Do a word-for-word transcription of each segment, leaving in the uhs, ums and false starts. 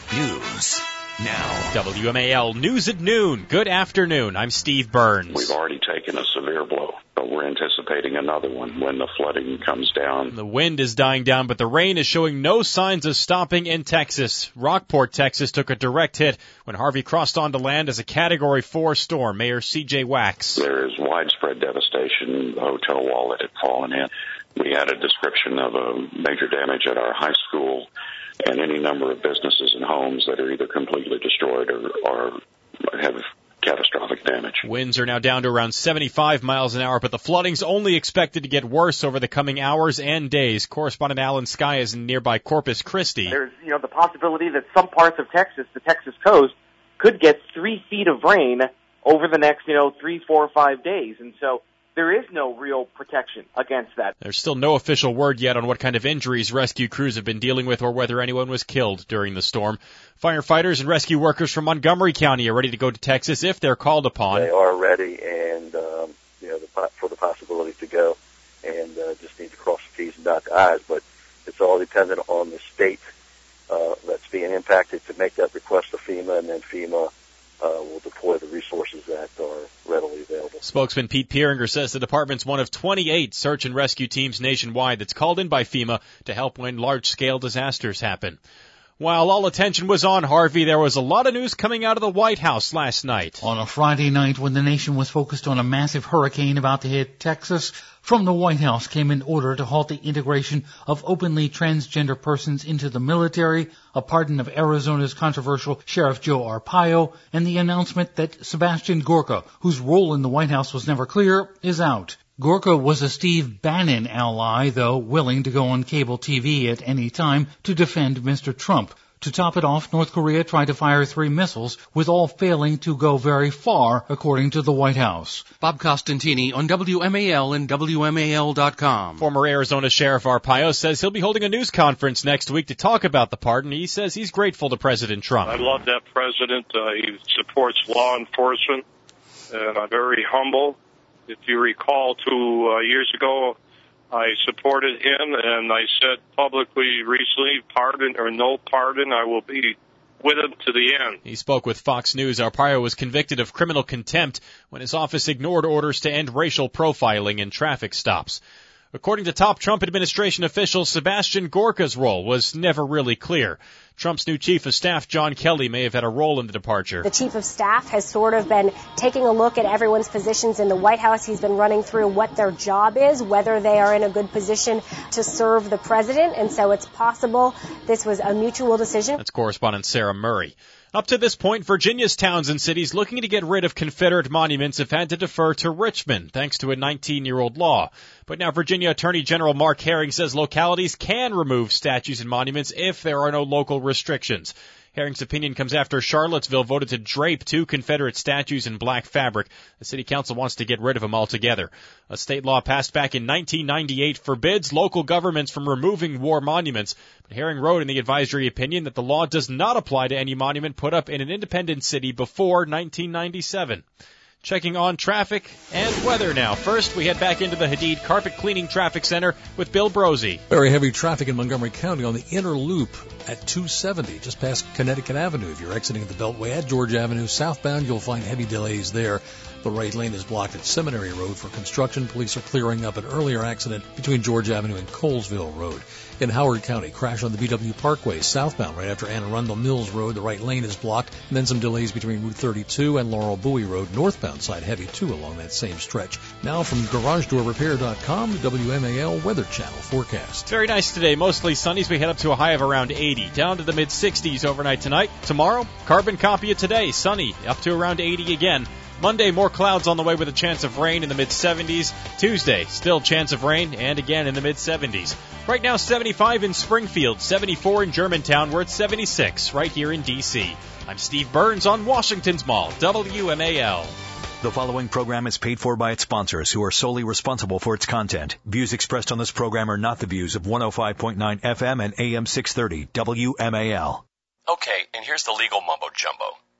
News now. W M A L News at Noon. Good afternoon. I'm Steve Burns. We've already taken a severe blow, but we're anticipating another one when the flooding comes down. The wind is dying down, but the rain is showing no signs of stopping in Texas. Rockport, Texas took a direct hit when Harvey crossed onto land as a Category four storm. Mayor C J Wax. There is widespread devastation. The hotel wall that had fallen in. We had a description of a major damage at our high school and any number of businesses and homes that are either completely destroyed or, or have catastrophic damage. Winds are now down to around seventy-five miles an hour, but the flooding's only expected to get worse over the coming hours and days. Correspondent Alan Sky is in nearby Corpus Christi. There's, you know, the possibility that some parts of Texas, the Texas coast, could get three feet of rain over the next, you know, three, four, five days. And so there is no real protection against that. There's still no official word yet on what kind of injuries rescue crews have been dealing with or whether anyone was killed during the storm. Firefighters and rescue workers from Montgomery County are ready to go to Texas if they're called upon. They are ready and, um, you know, the, for the possibility to go and uh, just need to cross the T's and dot the I's. But it's all dependent on the state uh, that's being impacted to make that request to FEMA, and then FEMA Uh, will deploy the resources that are readily available. Spokesman Pete Pieringer says the department's one of twenty-eight search and rescue teams nationwide that's called in by FEMA to help when large-scale disasters happen. While all attention was on Harvey, there was a lot of news coming out of the White House last night. On a Friday night when the nation was focused on a massive hurricane about to hit Texas, from the White House came an order to halt the integration of openly transgender persons into the military, a pardon of Arizona's controversial Sheriff Joe Arpaio, and the announcement that Sebastian Gorka, whose role in the White House was never clear, is out. Gorka was a Steve Bannon ally, though willing to go on cable T V at any time to defend Mister Trump. To top it off, North Korea tried to fire three missiles, with all failing to go very far, according to the White House. Bob Costantini on W M A L and W M A L dot com. Former Arizona Sheriff Arpaio says he'll be holding a news conference next week to talk about the pardon. He says he's grateful to President Trump. I love that president. Uh, he supports law enforcement, and I'm very humble. If you recall, two uh, years ago, I supported him, and I said publicly recently, pardon or no pardon, I will be with him to the end. He spoke with Fox News. Arpaio was convicted of criminal contempt when his office ignored orders to end racial profiling in traffic stops. According to top Trump administration officials, Sebastian Gorka's role was never really clear. Trump's new chief of staff, John Kelly, may have had a role in the departure. The chief of staff has sort of been taking a look at everyone's positions in the White House. He's been running through what their job is, whether they are in a good position to serve the president. And so it's possible this was a mutual decision. That's correspondent Sarah Murray. Up to this point, Virginia's towns and cities looking to get rid of Confederate monuments have had to defer to Richmond, thanks to a nineteen-year-old law. But now Virginia Attorney General Mark Herring says localities can remove statues and monuments if there are no local restrictions. Herring's opinion comes after Charlottesville voted to drape two Confederate statues in black fabric. The city council wants to get rid of them altogether. A state law passed back in nineteen ninety-eight forbids local governments from removing war monuments. But Herring wrote in the advisory opinion that the law does not apply to any monument put up in an independent city before nineteen ninety-seven. Checking on traffic and weather now. First, we head back into the Hadid Carpet Cleaning Traffic Center with Bill Brosey. Very heavy traffic in Montgomery County on the inner loop at two seventy, just past Connecticut Avenue. If you're exiting the Beltway at George Avenue southbound, you'll find heavy delays there. The right lane is blocked at Seminary Road for construction. Police are clearing up an earlier accident between George Avenue and Colesville Road. In Howard County, crash on the B W Parkway southbound right after Anne Arundel Mills Road. The right lane is blocked, and then some delays between Route thirty-two and Laurel Bowie Road. Northbound side heavy, too, along that same stretch. Now from Garage Door Repair dot com, the W M A L Weather Channel forecast. Very nice today. Mostly sunny as we head up to a high of around eighty. Down to the mid-sixties overnight tonight. Tomorrow, carbon copy of today. Sunny, up to around eighty again. Monday, more clouds on the way with a chance of rain in the mid-seventies. Tuesday, still chance of rain, and again in the mid-seventies. Right now, seventy-five in Springfield, seventy-four in Germantown. We're at seventy-six right here in D C. I'm Steve Burns on Washington's Mall, W M A L. The following program is paid for by its sponsors, who are solely responsible for its content. Views expressed on this program are not the views of one oh five point nine F M and A M six thirty W M A L. Okay, and here's the legal mumbo-jumbo.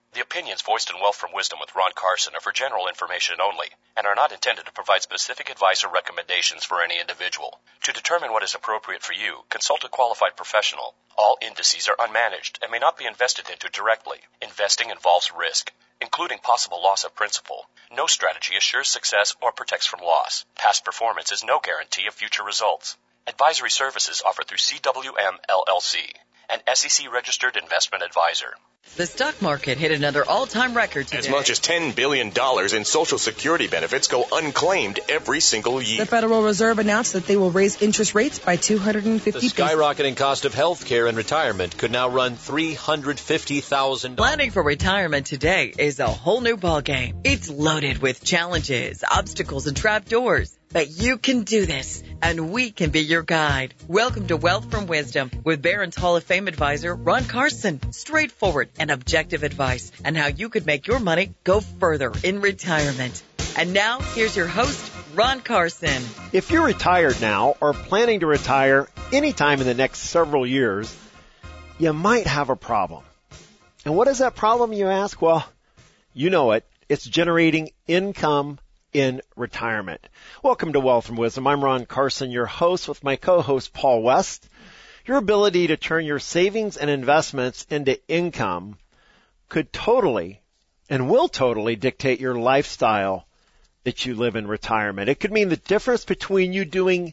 The opinions voiced in Wealth from Wisdom with Ron Carson are for general information only and are not intended to provide specific advice or recommendations for any individual. To determine what is appropriate for you, consult a qualified professional. All indices are unmanaged and may not be invested into directly. Investing involves risk, including possible loss of principal. No strategy assures success or protects from loss. Past performance is no guarantee of future results. Advisory services offered through C W M L L C, an S E C-registered investment advisor. The stock market hit another all-time record today. As much as ten billion dollars in Social Security benefits go unclaimed every single year. The Federal Reserve announced that they will raise interest rates by two hundred fifty. The skyrocketing cost of health care and retirement could now run three hundred fifty thousand dollars. Planning for retirement today is a whole new ballgame. It's loaded with challenges, obstacles, and trapdoors. But you can do this, and we can be your guide. Welcome to Wealth from Wisdom with Barron's Hall of Fame advisor Ron Carson. Straightforward and objective advice on how you could make your money go further in retirement. And now, here's your host, Ron Carson. If you're retired now or planning to retire anytime in the next several years, you might have a problem. And what is that problem, you ask? Well, you know it. It's generating income in retirement. Welcome to Wealth from Wisdom. I'm Ron Carson, your host, with my co-host Paul West. Your ability to turn your savings and investments into income could totally and will totally dictate your lifestyle that you live in retirement. It could mean the difference between you doing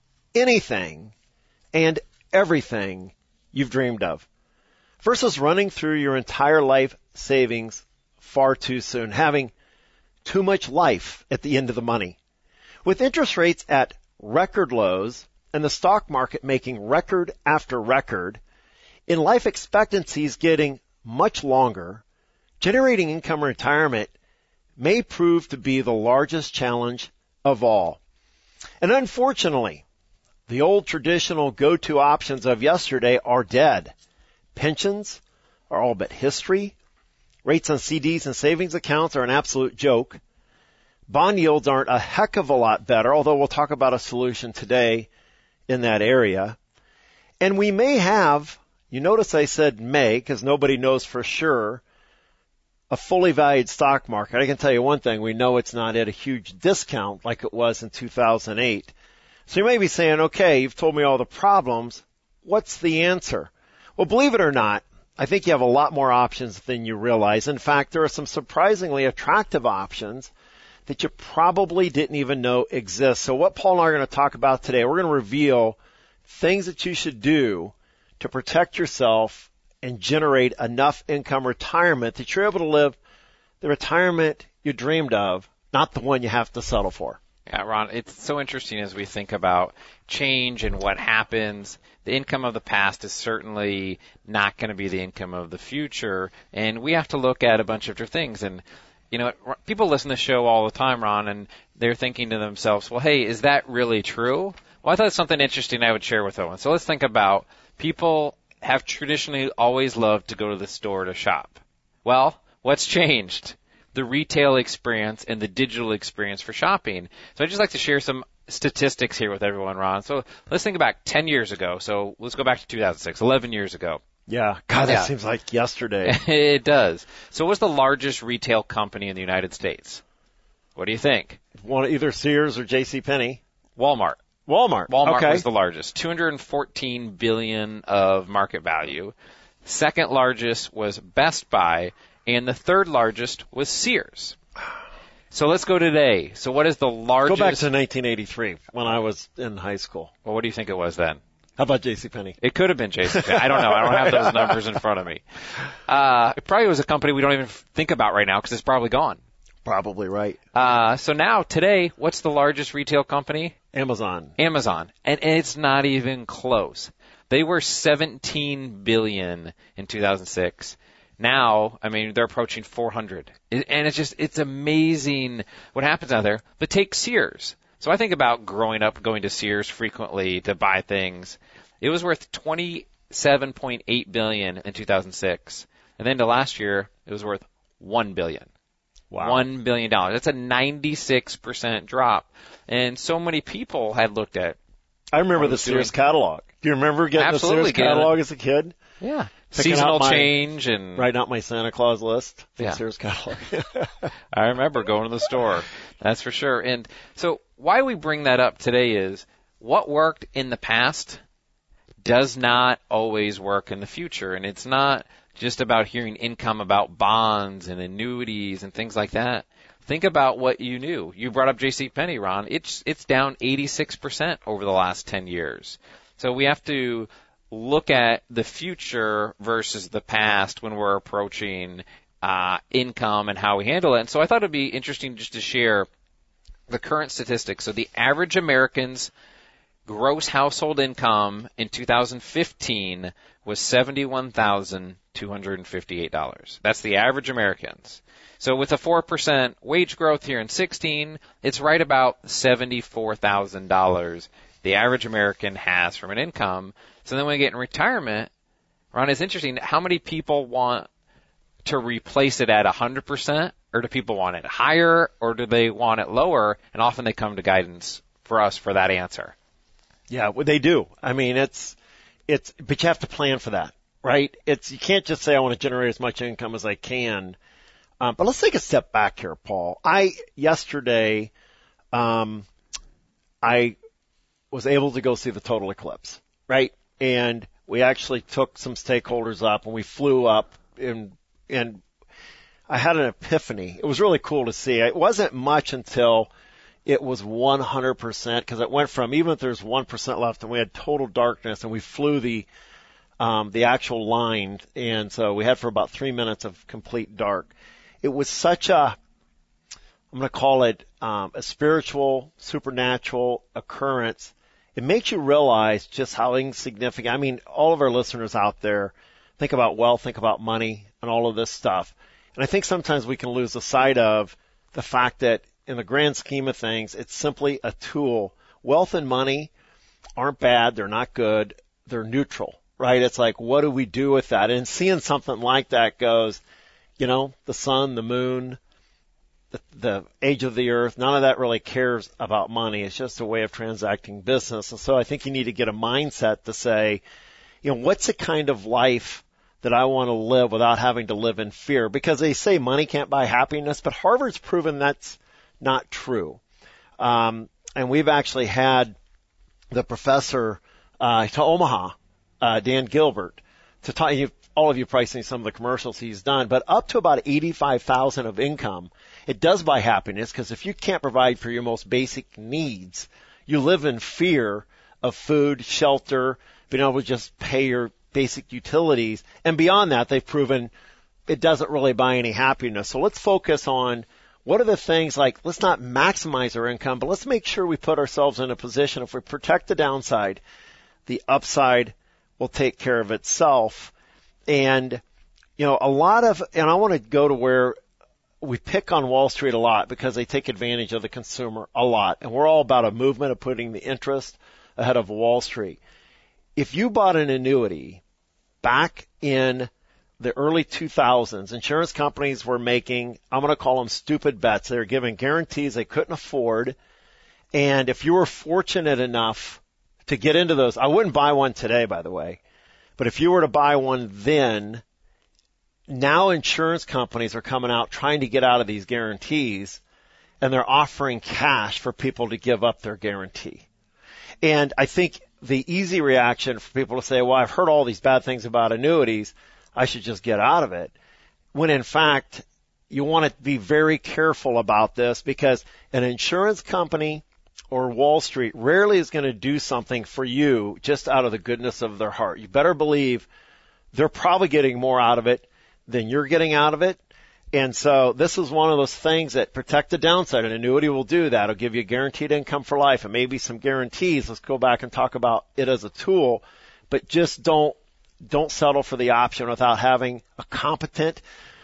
anything and everything you've dreamed of versus running through your entire life savings far too soon, having too much life at the end of the money. With interest rates at record lows and the stock market making record after record, in life expectancies getting much longer, generating income in retirement may prove to be the largest challenge of all. And unfortunately, the old traditional go-to options of yesterday are dead. Pensions are all but history. Rates on C Ds and savings accounts are an absolute joke. Bond yields aren't a heck of a lot better, although we'll talk about a solution today in that area. And we may have, you notice I said may, because nobody knows for sure, a fully valued stock market. I can tell you one thing, we know it's not at a huge discount like it was in two thousand eight. So you may be saying, okay, you've told me all the problems. What's the answer? Well, believe it or not, I think you have a lot more options than you realize. In fact, there are some surprisingly attractive options that you probably didn't even know exist. So what Paul and I are going to talk about today, we're going to reveal things that you should do to protect yourself and generate enough income retirement that you're able to live the retirement you dreamed of, not the one you have to settle for. Yeah, Ron, it's so interesting as we think about change and what happens. The income of the past is certainly not going to be the income of the future, and we have to look at a bunch of different things. And, you know, people listen to the show all the time, Ron, and they're thinking to themselves, well, hey, is that really true? Well, I thought it's something interesting I would share with everyone. So let's think about people have traditionally always loved to go to the store to shop. Well, what's changed? The retail experience and the digital experience for shopping. So I'd just like to share some statistics here with everyone, Ron. So let's think back ten years ago. So let's go back to two thousand six, eleven years ago. Yeah, God, that yeah. seems like yesterday. It does. So what's the largest retail company in the United States? What do you think? One, either Sears or J C Penney. Walmart. Walmart. Walmart okay. was the largest, two hundred fourteen billion dollars of market value. Second largest was Best Buy. And the third largest was Sears. So let's go today. So what is the largest? Go back to nineteen eighty-three when I was in high school. Well, what do you think it was then? How about JCPenney? It could have been JCPenney. I don't know. I don't have those numbers in front of me. Uh, it probably was a company we don't even think about right now because it's probably gone. Probably right. Uh, so now, today, what's the largest retail company? Amazon. Amazon. And, and it's not even close. They were seventeen billion dollars in two thousand six. Now, I mean, they're approaching four hundred. And it's just, it's amazing what happens out there. But take Sears. So I think about growing up, going to Sears frequently to buy things. It was worth twenty-seven point eight billion dollars in two thousand six. And then to last year, it was worth one billion dollars. Wow. one billion dollars. That's a ninety-six percent drop. And so many people had looked at. I remember the Sears doing... catalog. Do you remember getting Absolutely the Sears catalog as a kid? Yeah. seasonal my, change and writing out my Santa Claus list. Yeah. Sears catalog. I remember going to the store. That's for sure. And so why we bring that up today is what worked in the past does not always work in the future. And it's not just about hearing income about bonds and annuities and things like that. Think about what you knew. You brought up JCPenney, Ron. It's it's down eighty-six percent over the last ten years. So we have to look at the future versus the past when we're approaching uh, income and how we handle it. And so I thought it would be interesting just to share the current statistics. So the average American's gross household income in two thousand fifteen was seventy-one thousand two hundred fifty-eight dollars. That's the average American's. So with a four percent wage growth here in sixteen, it's right about seventy-four thousand dollars the average American has from an income. So then when we get in retirement, Ron, it's interesting, how many people want to replace it at one hundred percent, or do people want it higher, or do they want it lower? And often they come to guidance for us for that answer. Yeah, well, they do. I mean, it's, it's, but you have to plan for that, right? It's, you can't just say I want to generate as much income as I can. Um, but let's take a step back here, Paul. I, yesterday, um, I was able to go see the total eclipse, right? And we actually took some stakeholders up and we flew up and, and I had an epiphany. It was really cool to see. It wasn't much until it was one hundred percent, because it went from, even if there's one percent left and we had total darkness, and we flew the, um, the actual line. And so we had for about three minutes of complete dark. It was such a, I'm going to call it, um, a spiritual, supernatural occurrence. It makes you realize just how insignificant, I mean, all of our listeners out there think about wealth, think about money and all of this stuff. And I think sometimes we can lose the sight of the fact that in the grand scheme of things, it's simply a tool. Wealth and money aren't bad. They're not good. They're neutral, right? It's like, what do we do with that? And seeing something like that goes, you know, the sun, the moon, the, the age of the earth, none of that really cares about money. It's just a way of transacting business. And so I think you need to get a mindset to say, you know, what's the kind of life that I want to live without having to live in fear? Because they say money can't buy happiness, but Harvard's proven that's not true. Um, and we've actually had the professor uh, to Omaha, uh, Dan Gilbert, to talk. You, all of you probably seen some of the commercials he's done, but up to about eighty-five thousand of income, it does buy happiness, because if you can't provide for your most basic needs, you live in fear of food, shelter, being able to just pay your basic utilities. And beyond that, they've proven it doesn't really buy any happiness. So let's focus on what are the things like, let's not maximize our income, but let's make sure we put ourselves in a position, if we protect the downside, the upside will take care of itself. And, you know, a lot of, and I want to go to where we pick on Wall Street a lot because they take advantage of the consumer a lot. And we're all about a movement of putting the interest ahead of Wall Street. If you bought an annuity back in the early two thousands, insurance companies were making, I'm going to call them stupid bets. They were giving guarantees they couldn't afford. And if you were fortunate enough to get into those, I wouldn't buy one today, by the way, but if you were to buy one then, now insurance companies are coming out trying to get out of these guarantees, and they're offering cash for people to give up their guarantee. And I think the easy reaction for people to say, well, I've heard all these bad things about annuities, I should just get out of it. When in fact, you want to be very careful about this, because an insurance company or Wall Street rarely is going to do something for you just out of the goodness of their heart. You better believe they're probably getting more out of it than you're getting out of it. And so this is one of those things that protect the downside. An annuity will do that. It'll give you guaranteed income for life and maybe some guarantees. Let's go back and talk about it as a tool, but just don't Don't settle for the option without having a competent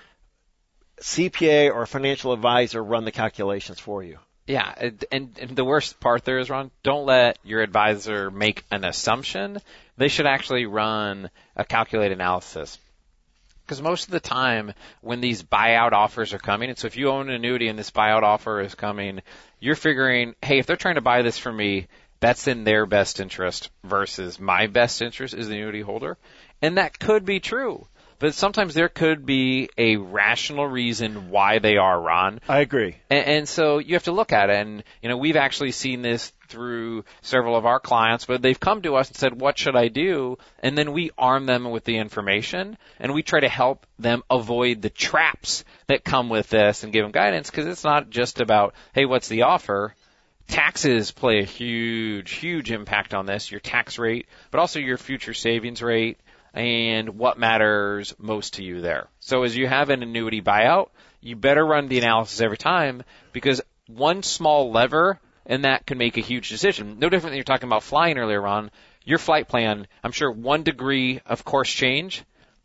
C P A or financial advisor run the calculations for you. Yeah, and, and the worst part there is, Ron, don't let your advisor make an assumption. They should actually run a calculated analysis. Because most of the time when these buyout offers are coming, and so if you own an annuity and this buyout offer is coming, you're figuring, hey, if they're trying to buy this for me, that's in their best interest versus my best interest as the annuity holder. And that could be true. But sometimes there could be a rational reason why they are, Ron. I agree. And, and so you have to look at it. And, you know, we've actually seen this through several of our clients, but they've come to us and said, what should I do? And then we arm them with the information, and we try to help them avoid the traps that come with this and give them guidance, because it's not just about, hey, what's the offer? Taxes play a huge, huge impact on this, your tax rate, but also your future savings rate, and what matters most to you there. So as you have an annuity buyout, you better run the analysis every time, because one small lever and that can make a huge decision. No different than you're talking about flying earlier on. Your flight plan, I'm sure one degree of course change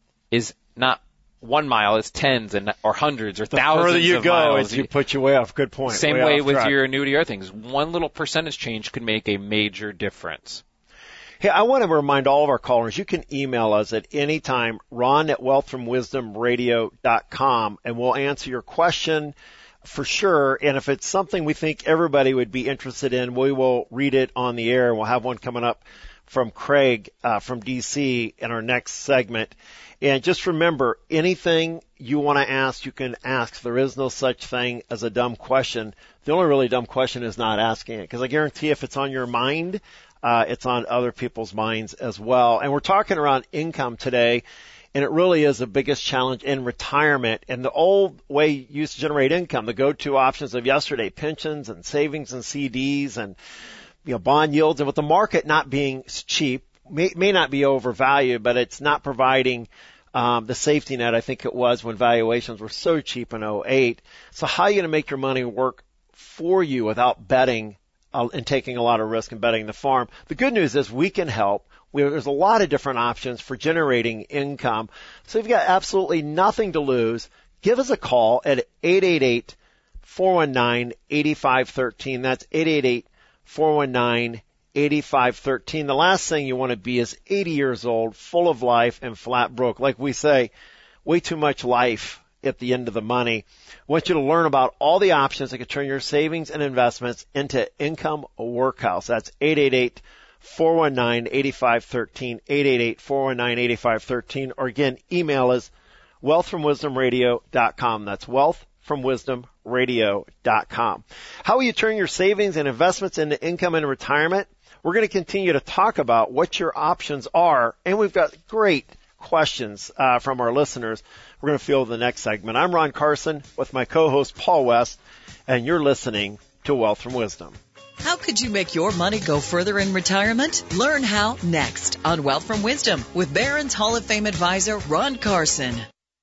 is not one mile, it's tens and or hundreds or the thousands further you of go, miles. You put you way off. Good point. Same way, way off with track. your annuity or other things. One little percentage change could make a major difference. Hey, I want to remind all of our callers, you can email us at any time, ron at wealth from wisdom radio dot com, and we'll answer your question for sure. And if it's something we think everybody would be interested in, we will read it on the air. We'll have one coming up from Craig uh, from D C in our next segment. And just remember, anything you want to ask, you can ask. There is no such thing as a dumb question. The only really dumb question is not asking it, because I guarantee if it's on your mind, Uh, it's on other people's minds as well. And we're talking around income today, and it really is the biggest challenge in retirement. And the old way you used to generate income, the go-to options of yesterday, pensions and savings and C Ds and, you know, bond yields, and with the market not being cheap, may, may not be overvalued, but it's not providing um, the safety net I think it was when valuations were so cheap in oh eight. So how are you going to make your money work for you without betting and taking a lot of risk and betting the farm? The good news is we can help. We, there's a lot of different options for generating income. So if you've got absolutely nothing to lose, give us a call at eight eight eight, four one nine, eight five one three. That's eight eight eight, four one nine, eight five one three. The last thing you want to be is eighty years old, full of life, and flat broke. Like we say, way too much life at the end of the money. I want you to learn about all the options that can turn your savings and investments into income workhouse. That's eight eight eight, four one nine, eight five one three, eight eight eight, four one nine, eight five one three, or again, email us wealth from wisdom radio dot com. That's wealth from wisdom radio dot com. How will you turn your savings and investments into income in retirement? We're going to continue to talk about what your options are, and we've got great questions uh, from our listeners. We're going to field the next segment. I'm Ron Carson with my co-host Paul West, and you're listening to Wealth from Wisdom. How could you make your money go further in retirement? Learn how next on Wealth from Wisdom with Barron's Hall of Fame advisor Ron Carson.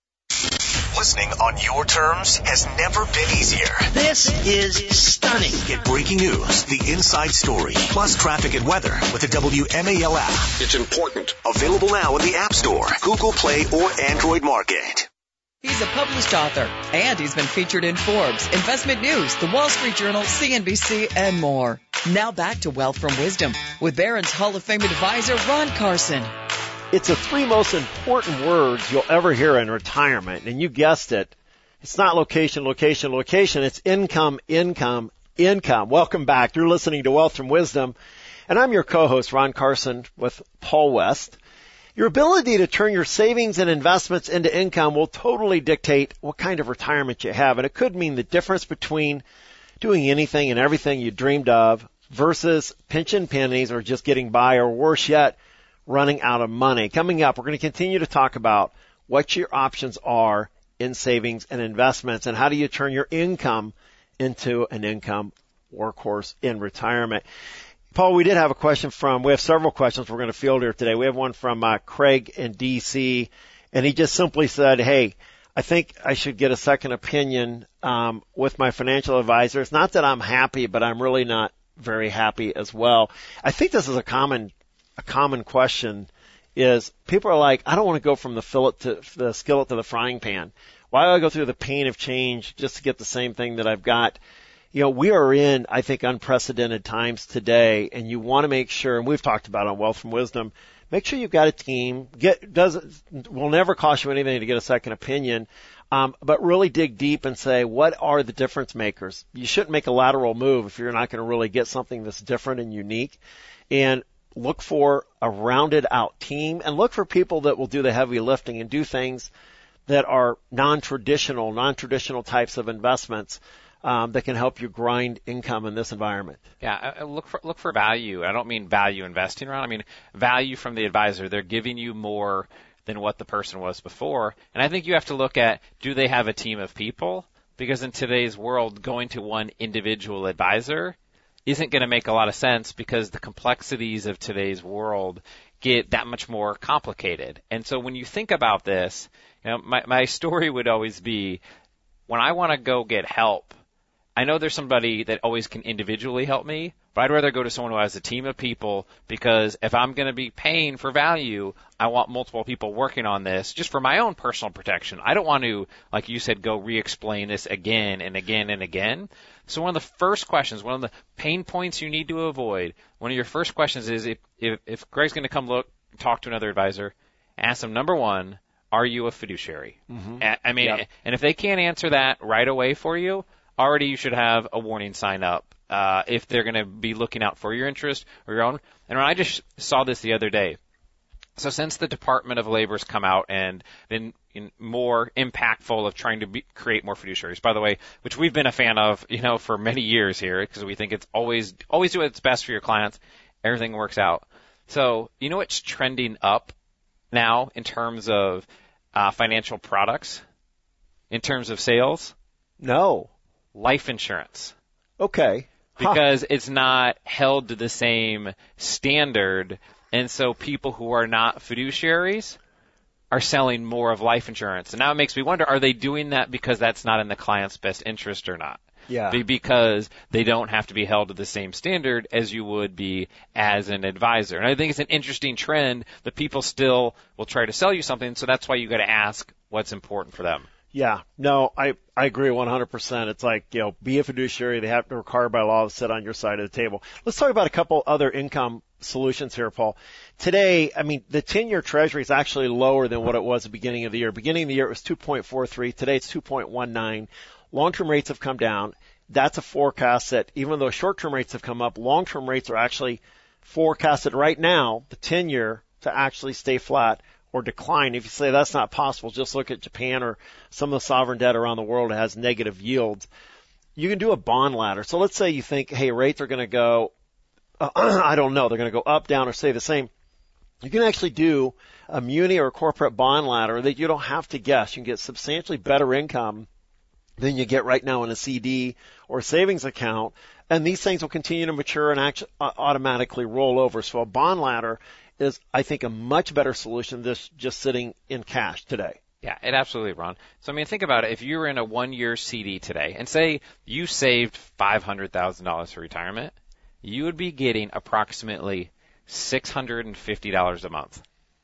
Listening on your terms has never been easier. This is stunning. Get breaking news, the inside story, plus traffic and weather with the W M A L app. It's important. Available now in the App Store, Google Play, or Android Market. He's a published author, and he's been featured in Forbes, Investment News, The Wall Street Journal, C N B C, and more. Now back to Wealth from Wisdom with Barron's Hall of Fame advisor Ron Carson. It's the three most important words you'll ever hear in retirement, and you guessed it. It's not location, location, location. It's income, income, income. Welcome back. You're listening to Wealth from Wisdom, and I'm your co-host, Ron Carson, with Paul West. Your ability to turn your savings and investments into income will totally dictate what kind of retirement you have, and it could mean the difference between doing anything and everything you dreamed of versus pinching pennies or just getting by, or worse yet, running out of money. Coming up, we're going to continue to talk about what your options are in savings and investments, and how do you turn your income into an income workhorse in retirement. Paul, we did have a question from, we have several questions we're going to field here today. We have one from uh, Craig in D C, and he just simply said, hey, I think I should get a second opinion um, with my financial advisor. It's not that I'm happy, but I'm really not very happy as well. I think this is a common a common question, is people are like, I don't want to go from the fillet to the skillet to the frying pan. Why do I go through the pain of change just to get the same thing that I've got? You know, we are in, I think, unprecedented times today, and you want to make sure, and we've talked about on Wealth from Wisdom, make sure you've got a team. Get does will never cost you anything to get a second opinion, um, but really dig deep and say, what are the difference makers? You shouldn't make a lateral move if you're not going to really get something that's different and unique. And look for a rounded out team and look for people that will do the heavy lifting and do things that are non-traditional, non-traditional types of investments um, that can help you grind income in this environment. Yeah, I look for look for value. I don't mean value investing around. I mean value from the advisor. They're giving you more than what the person was before. And I think you have to look at, do they have a team of people? Because in today's world, going to one individual advisor isn't going to make a lot of sense because the complexities of today's world get that much more complicated. And so when you think about this, you know, my, my story would always be, when I want to go get help, I know there's somebody that always can individually help me, but I'd rather go to someone who has a team of people, because if I'm going to be paying for value, I want multiple people working on this just for my own personal protection. I don't want to, like you said, go re-explain this again and again and again. So one of the first questions, one of the pain points you need to avoid, one of your first questions is, if, if, if Greg's going to come look, talk to another advisor, ask them, number one, are you a fiduciary? Mm-hmm. I mean, Yep. and if they can't answer that right away for you, already you should have a warning sign up uh, if they're going to be looking out for your interest or your own. And I just saw this the other day. So since the Department of Labor's come out and been in more impactful of trying to be, create more fiduciaries, by the way, which we've been a fan of, you know, for many years here, because we think it's always always do what's best for your clients. Everything works out. So you know what's trending up now in terms of uh, financial products, in terms of sales? No. Life insurance. Okay. Huh. Because it's not held to the same standard, and so people who are not fiduciaries are selling more of life insurance. And now it makes me wonder, are they doing that because that's not in the client's best interest or not? Yeah. Be- Because they don't have to be held to the same standard as you would be as an advisor. And I think it's an interesting trend that people still will try to sell you something, so that's why you got to ask what's important for them. Yeah, no, I, I agree one hundred percent. It's like, you know, be a fiduciary. They have to require by law to sit on your side of the table. Let's talk about a couple other income solutions here, Paul. Today, I mean, the ten-year Treasury is actually lower than what it was at the beginning of the year. Beginning of the year, it was two point four three. Today, it's two point one nine. Long-term rates have come down. That's a forecast that even though short-term rates have come up, long-term rates are actually forecasted right now, the ten-year, to actually stay flat or decline. If you say that's not possible, just look at Japan or some of the sovereign debt around the world that has negative yields. You can do a bond ladder. So let's say you think, hey, rates are going to go, uh, I don't know, they're going to go up, down, or stay the same. You can actually do a muni or a corporate bond ladder that you don't have to guess. You can get substantially better income than you get right now in a C D or a savings account. And these things will continue to mature and actually automatically roll over. So a bond ladder is, I think, a much better solution than just sitting in cash today. Yeah, it absolutely, Ron. So, I mean, think about it. If you were in a one-year C D today, and say you saved five hundred thousand dollars for retirement, you would be getting approximately six hundred fifty dollars a month.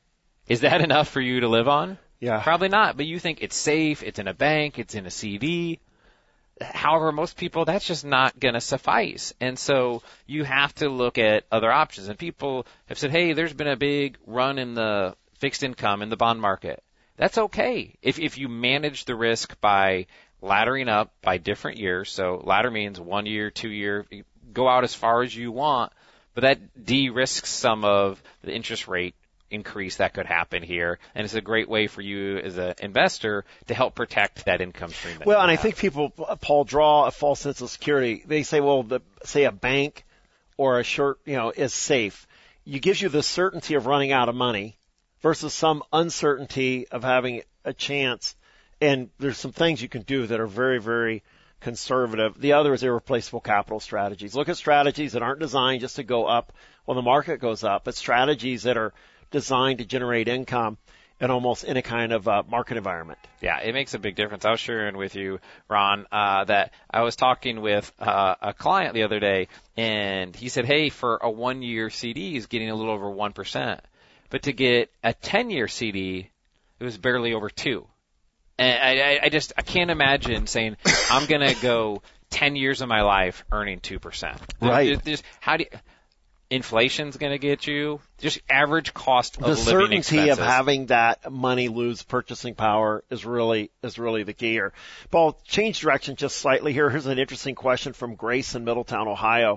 Is that enough for you to live on? Yeah. Probably not, but you think it's safe, it's in a bank, it's in a C D. However, most people, that's just not going to suffice. And so you have to look at other options. And people have said, hey, there's been a big run in the fixed income in the bond market. That's okay. If if you manage the risk by laddering up by different years, so ladder means one year, two year, go out as far as you want, but that de-risks some of the interest rate increase that could happen here, and it's a great way for you as an investor to help protect that income stream. That well, and have. I think people, Paul, draw a false sense of security. They say, well, the, say a bank or a short, you know, is safe. It gives you the certainty of running out of money versus some uncertainty of having a chance. And there's some things you can do that are very, very conservative. The other is irreplaceable capital strategies. Look at strategies that aren't designed just to go up when the market goes up, but strategies that are designed to generate income in almost any kind of uh, market environment. Yeah, it makes a big difference. I was sharing with you, Ron, uh, that I was talking with uh, a client the other day, and he said, hey, for a one-year C D, he's getting a little over one percent. But to get a ten-year C D, it was barely over two. And I, I just I can't imagine saying, I'm going to go ten years of my life earning two percent. Right. There's, there's, how do you, inflation's going to get you, just average cost of the living certainty expenses. of having that money lose purchasing power is really is really the key here. Paul, change direction just slightly here. Here's an interesting question from Grace in Middletown, Ohio.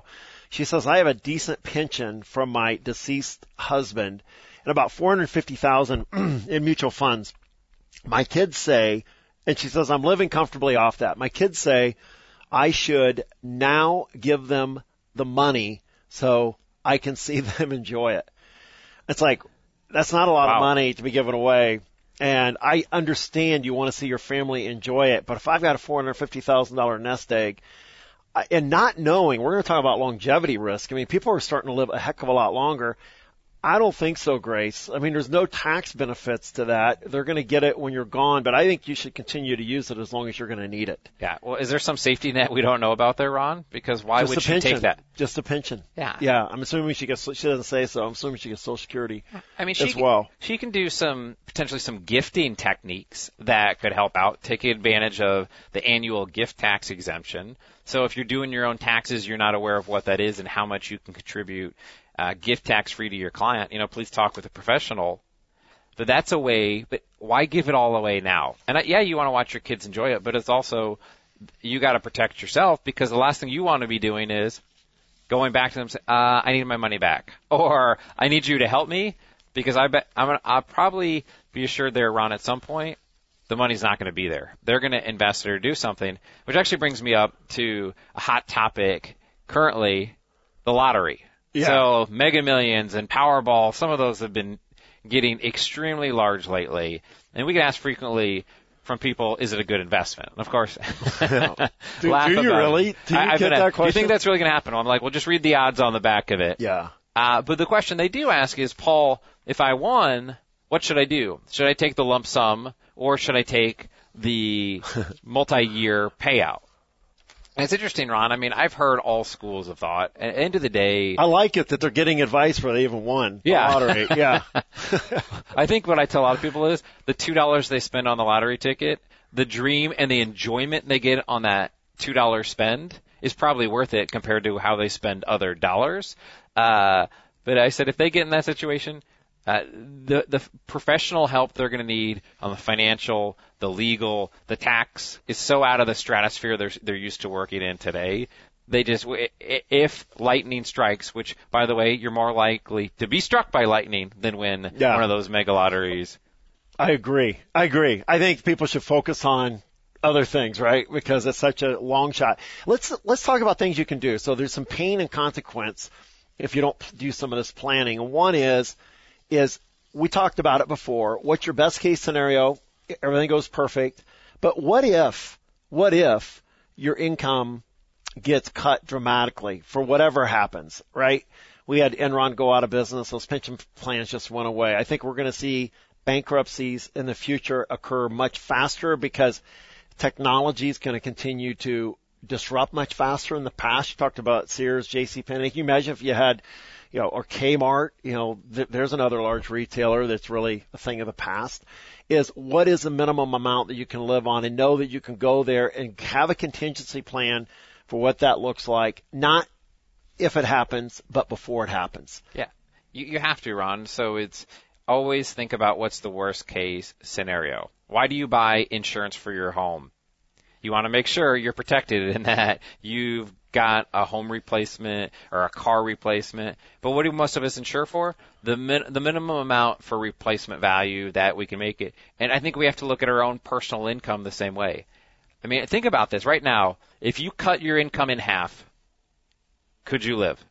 She says, I have a decent pension from my deceased husband and about four hundred fifty thousand dollars in mutual funds. My kids say, and she says, I'm living comfortably off that. My kids say I should now give them the money so I can see them enjoy it. It's like, that's not a lot wow. of money to be given away. And I understand you want to see your family enjoy it. But if I've got a four hundred fifty thousand dollars nest egg, and not knowing, we're going to talk about longevity risk. I mean, people are starting to live a heck of a lot longer. I don't think so, Grace. I mean, there's no tax benefits to that. They're going to get it when you're gone, but I think you should continue to use it as long as you're going to need it. Yeah. Well, is there some safety net we don't know about there, Ron? Because why Just would she pension. take that? Just a pension. Yeah. Yeah. I'm assuming she gets, she doesn't say so. I'm assuming she gets Social Security I mean, she as well. Can, she can do some, potentially some gifting techniques that could help out, taking advantage of the annual gift tax exemption. So if you're doing your own taxes, you're not aware of what that is and how much you can contribute Uh, gift tax free to your client, you know, please talk with a professional. But that's a way, but why give it all away now? And I, yeah, you want to watch your kids enjoy it, but it's also, you got to protect yourself, because the last thing you want to be doing is going back to them and saying, uh, I need my money back, or I need you to help me, because I bet, I'm gonna, I'll probably be assured there, Ron, at some point, the money's not going to be there. They're going to invest it or do something, which actually brings me up to a hot topic currently, the lottery. Yeah. So Mega Millions and Powerball, some of those have been getting extremely large lately. And we get asked frequently from people, is it a good investment? And of course, do, do you really? Do you I, get that question? Do you think that's really going to happen? I'm like, well, just read the odds on the back of it. Yeah. Uh, but the question they do ask is, Paul, if I won, what should I do? Should I take the lump sum, or should I take the multi-year payout? And it's interesting, Ron. I mean, I've heard all schools of thought. At the end of the day, I like it that they're getting advice before they even won yeah. the lottery. Yeah. I think what I tell a lot of people is the two dollars they spend on the lottery ticket, the dream and the enjoyment they get on that two dollars spend is probably worth it compared to how they spend other dollars. Uh, but I said if they get in that situation, Uh, the the professional help they're going to need on the financial, the legal, the tax is so out of the stratosphere they're they're used to working in today. They just, if lightning strikes, which by the way, you're more likely to be struck by lightning than win yeah. one of those mega lotteries. I agree. I agree. I think people should focus on other things, right? Because it's such a long shot. Let's let's talk about things you can do. So there's some pain and consequence if you don't do some of this planning. And one is is we talked about it before. What's your best case scenario? Everything goes perfect. But what if, what if your income gets cut dramatically for whatever happens, right? We had Enron go out of business. Those pension plans just went away. I think we're going to see bankruptcies in the future occur much faster because technology is going to continue to disrupt much faster. In the past, you talked about Sears, JCPenney. Can you imagine if you had, you know, or Kmart, you know, th- there's another large retailer that's really a thing of the past, is what is the minimum amount that you can live on and know that you can go there and have a contingency plan for what that looks like, not if it happens, but before it happens. Yeah, you, you have to, Ron. So it's always think about what's the worst case scenario. Why do you buy insurance for your home? You want to make sure you're protected in that you've got a home replacement or a car replacement. But what do most of us insure for? The min- the minimum amount for replacement value that we can make it. And I think we have to look at our own personal income the same way. I mean, think about this right now. If you cut your income in half, could you live?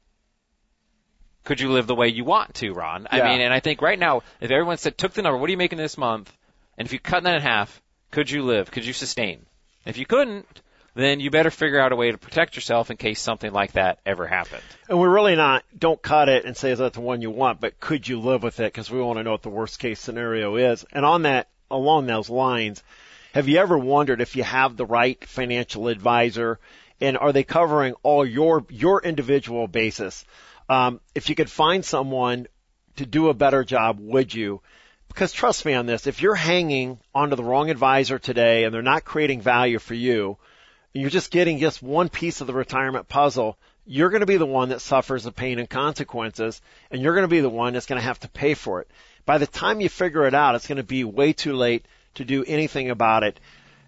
Could you live the way you want to, Ron? I yeah. mean, and I think right now, if everyone said, took the number, what are you making this month? And if you cut that in half, could you live? Could you sustain? If you couldn't, then you better figure out a way to protect yourself in case something like that ever happened. And we're really not, don't cut it and say is that the one you want, but could you live with it? Because we want to know what the worst case scenario is. And on that, along those lines, have you ever wondered if you have the right financial advisor and are they covering all your, your individual basis? Um, if you could find someone to do a better job, would you? Because trust me on this, if you're hanging onto the wrong advisor today and they're not creating value for you, and you're just getting just one piece of the retirement puzzle, you're going to be the one that suffers the pain and consequences, and you're going to be the one that's going to have to pay for it. By the time you figure it out, it's going to be way too late to do anything about it.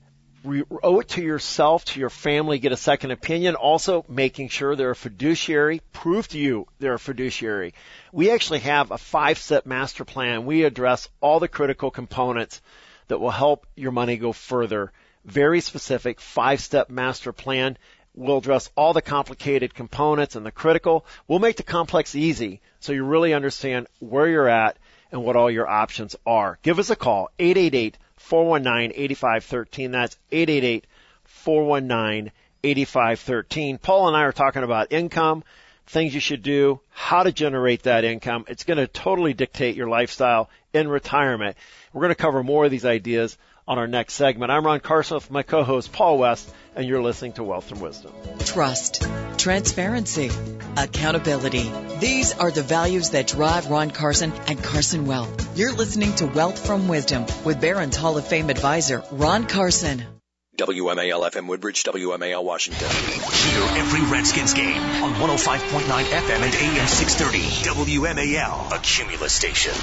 You owe it to yourself, to your family, get a second opinion. Also, making sure they're a fiduciary. Prove to you they're a fiduciary. We actually have a five-step master plan. We address all the critical components that will help your money go further. Very specific five-step master plan. We'll address all the complicated components and the critical. We'll make the complex easy so you really understand where you're at and what all your options are. Give us a call, eight eight eight, four one nine, eight five one three. That's eight eight eight, four one nine, eight five one three. Paul and I are talking about income, things you should do, how to generate that income. It's going to totally dictate your lifestyle in retirement. We're going to cover more of these ideas on our next segment. I'm Ron Carson with my co-host Paul West, and you're listening to Wealth from Wisdom. Trust, transparency, accountability. These are the values that drive Ron Carson and Carson Wealth. You're listening to Wealth from Wisdom with Barron's Hall of Fame advisor, Ron Carson. W M A L F M Woodbridge, W M A L Washington. Hear every Redskins game on one oh five point nine F M and A M six thirty. W M A L, a Cumulus station.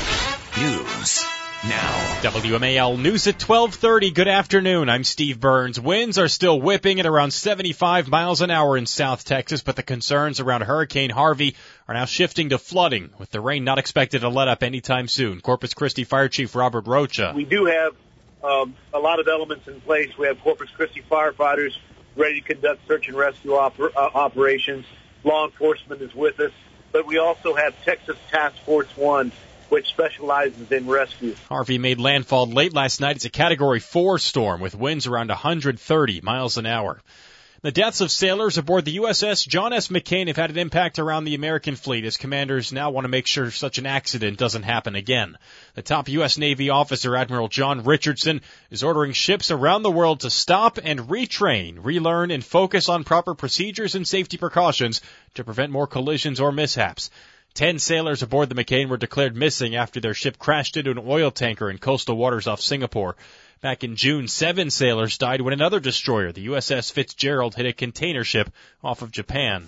News now. W M A L News at twelve thirty. Good afternoon. I'm Steve Burns. Winds are still whipping at around seventy-five miles an hour in South Texas, but the concerns around Hurricane Harvey are now shifting to flooding, with the rain not expected to let up anytime soon. Corpus Christi Fire Chief Robert Rocha. We do have um, a lot of elements in place. We have Corpus Christi firefighters ready to conduct search and rescue oper- uh, operations. Law enforcement is with us, but we also have Texas Task Force One, which specializes in rescue. Harvey made landfall late last night as a Category four storm with winds around one hundred thirty miles an hour. The deaths of sailors aboard the U S S John S. McCain have had an impact around the American fleet as commanders now want to make sure such an accident doesn't happen again. The top U S. Navy officer, Admiral John Richardson, is ordering ships around the world to stop and retrain, relearn, and focus on proper procedures and safety precautions to prevent more collisions or mishaps. Ten sailors aboard the McCain were declared missing after their ship crashed into an oil tanker in coastal waters off Singapore. Back in June, seven sailors died when another destroyer, the U S S Fitzgerald, hit a container ship off of Japan.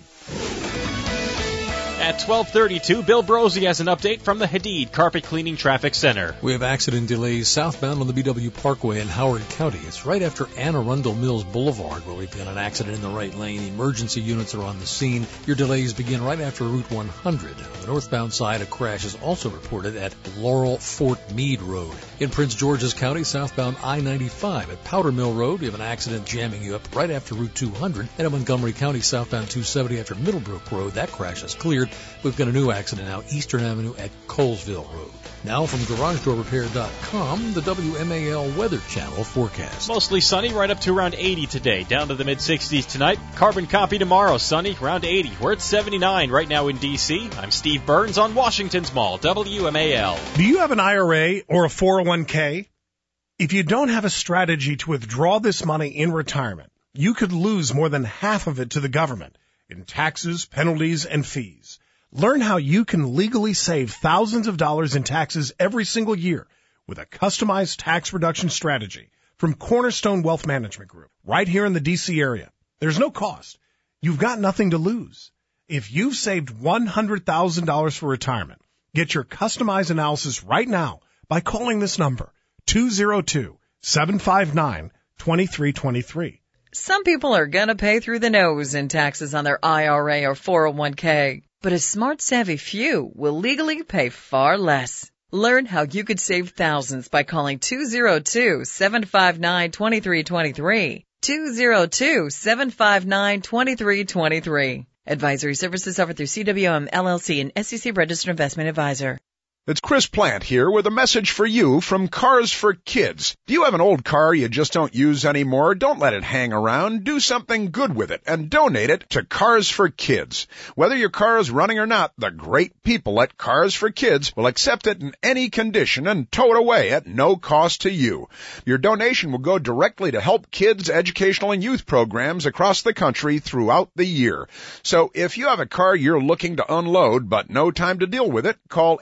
At twelve thirty-two, Bill Brosey has an update from the Hadid Carpet Cleaning Traffic Center. We have accident delays southbound on the B W Parkway in Howard County. It's right after Anne Arundel Mills Boulevard where we've got an accident in the right lane. Emergency units are on the scene. Your delays begin right after Route one hundred. On the northbound side, a crash is also reported at Laurel Fort Meade Road. In Prince George's County, southbound I ninety-five at Powder Mill Road, we have an accident jamming you up right after Route two hundred. And in Montgomery County, southbound two seventy after Middlebrook Road, that crash is cleared. We've got a new accident now, Eastern Avenue at Colesville Road. Now from Garage Door Repair dot com, the W M A L Weather Channel forecast. Mostly sunny, right up to around eighty today, down to the mid-sixties tonight. Carbon copy tomorrow, sunny, around eighty. We're at seventy-nine right now in D C. I'm Steve Burns on Washington's Mall, W M A L. Do you have an I R A or a four oh one k? If you don't have a strategy to withdraw this money in retirement, you could lose more than half of it to the government in taxes, penalties, and fees. Learn how you can legally save thousands of dollars in taxes every single year with a customized tax reduction strategy from Cornerstone Wealth Management Group, right here in the D C area. There's no cost. You've got nothing to lose. If you've saved one hundred thousand dollars for retirement, get your customized analysis right now by calling this number, two oh two, seven five nine, two three two three. Some people are going to pay through the nose in taxes on their I R A or four oh one k. But a smart, savvy few will legally pay far less. Learn how you could save thousands by calling two oh two, seven five nine, two three two three. two oh two, seven five nine, two three two three. Advisory services offered through C W M L L C, an S E C registered investment advisor. It's Chris Plant here with a message for you from Cars for Kids. Do you have an old car you just don't use anymore? Don't let it hang around. Do something good with it and donate it to Cars for Kids. Whether your car is running or not, the great people at Cars for Kids will accept it in any condition and tow it away at no cost to you. Your donation will go directly to help kids' educational and youth programs across the country throughout the year. So if you have a car you're looking to unload but no time to deal with it, call eight seven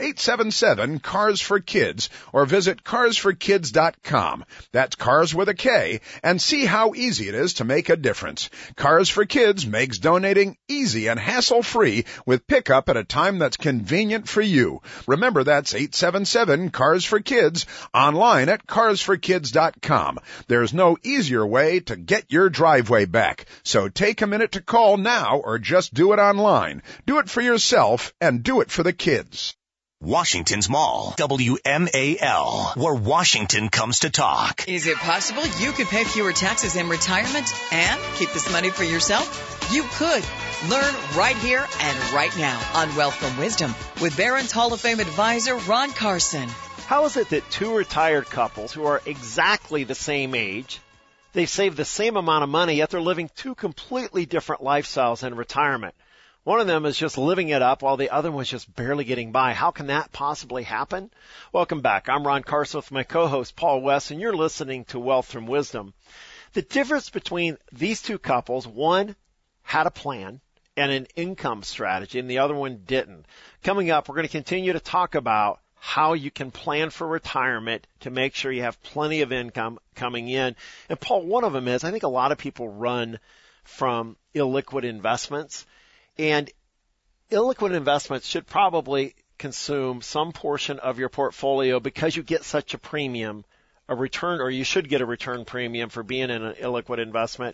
seven seven, cars for kids or visit cars for kids dot com. That's cars with a K, and see how easy it is to make a difference. Cars for Kids makes donating easy and hassle-free with pickup at a time that's convenient for you. Remember, that's eight seven seven, cars for kids, online at cars for kids dot com. There's no easier way to get your driveway back, so take a minute to call now or just do it online. Do it for yourself and do it for the kids. Washington's Mall, W M A L, where Washington comes to talk. Is it possible you could pay fewer taxes in retirement and keep this money for yourself? You could. Learn right here and right now on Wealth from Wisdom with Barron's Hall of Fame advisor Ron Carson. How is it that two retired couples who are exactly the same age, they've saved the same amount of money, yet they're living two completely different lifestyles in retirement? One of them is just living it up while the other one's just barely getting by. How can that possibly happen? Welcome back. I'm Ron Carson with my co-host Paul West, and you're listening to Wealth from Wisdom. The difference between these two couples, one had a plan and an income strategy, and the other one didn't. Coming up, we're going to continue to talk about how you can plan for retirement to make sure you have plenty of income coming in. And Paul, one of them is, I think a lot of people run from illiquid investments. And illiquid investments should probably consume some portion of your portfolio because you get such a premium, a return, or you should get a return premium for being in an illiquid investment.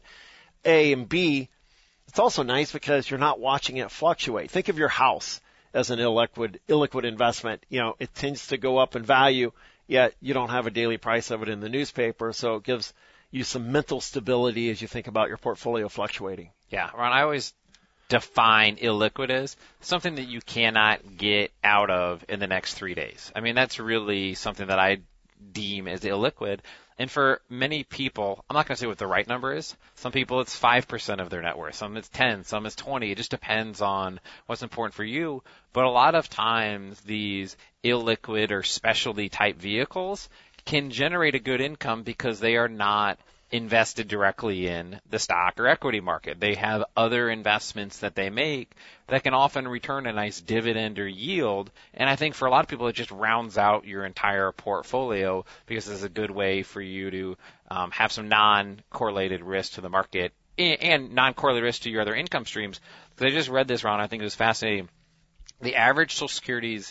A and B, it's also nice because you're not watching it fluctuate. Think of your house as an illiquid, illiquid investment. You know, it tends to go up in value, yet you don't have a daily price of it in the newspaper, so it gives you some mental stability as you think about your portfolio fluctuating. Yeah, Ron, I always define illiquid as something that you cannot get out of in the next three days. I mean, that's really something that I deem as illiquid. And for many people, I'm not going to say what the right number is. Some people it's five percent of their net worth. Some it's ten, some it's twenty. It just depends on what's important for you. But a lot of times these illiquid or specialty type vehicles can generate a good income because they are not invested directly in the stock or equity market. They have other investments that they make that can often return a nice dividend or yield. And I think for a lot of people, it just rounds out your entire portfolio because it's a good way for you to um, have some non-correlated risk to the market and non-correlated risk to your other income streams. Because I just read this, Ron. I think it was fascinating. The average Social Security's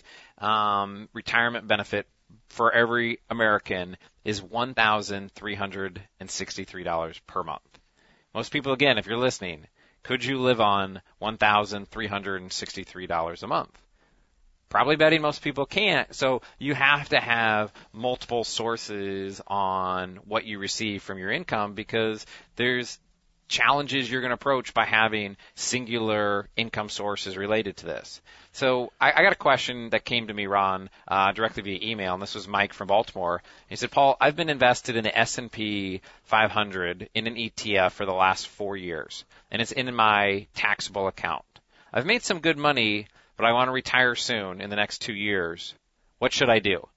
um, retirement benefit for every American is one thousand three hundred sixty-three dollars per month. Most people, again, if you're listening, could you live on one thousand three hundred sixty-three dollars a month? Probably betting most people can't. So you have to have multiple sources on what you receive from your income because there's challenges you're going to approach by having singular income sources related to this. So I, I got a question that came to me, Ron, uh, directly via email, and this was Mike from Baltimore. He said, Paul, I've been invested in the S and P five hundred in an E T F for the last four years, and it's in my taxable account. I've made some good money, but I want to retire soon in the next two years. What should I do?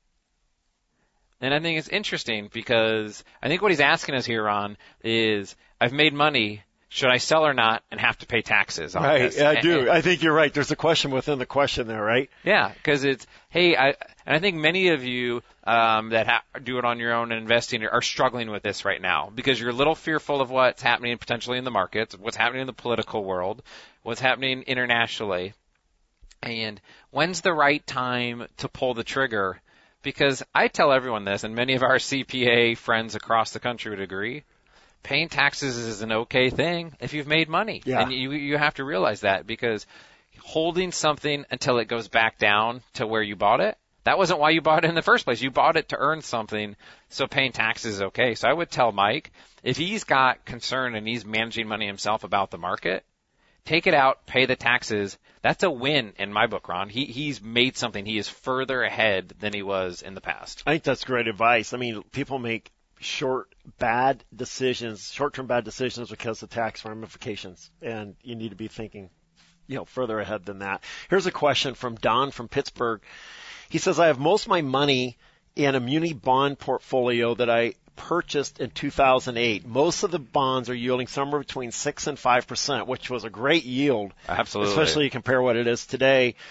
And I think it's interesting because I think what he's asking us here, Ron, is I've made money. Should I sell or not and have to pay taxes on right, this? Yeah, I and, do. And, I think you're right. There's a question within the question there, right? Yeah, because it's, hey, I, and I think many of you um, that ha- do it on your own and investing are struggling with this right now because you're a little fearful of what's happening potentially in the markets, what's happening in the political world, what's happening internationally, and when's the right time to pull the trigger? Because I tell everyone this, and many of our C P A friends across the country would agree, paying taxes is an okay thing if you've made money. Yeah. And you you have to realize that because holding something until it goes back down to where you bought it, that wasn't why you bought it in the first place. You bought it to earn something, so paying taxes is okay. So I would tell Mike, if he's got concern and he's managing money himself about the market, take it out, pay the taxes. That's a win in my book, Ron. He he's made something. He is further ahead than he was in the past. I think that's great advice. I mean, people make short bad decisions, short-term bad decisions because of tax ramifications, and you need to be thinking, you know, further ahead than that. Here's a question from Don from Pittsburgh. He says, I have most of my money in a muni bond portfolio that I purchased in two thousand eight. Most of the bonds are yielding somewhere between six and five percent, which was a great yield. Absolutely. Especially you compare what it is today.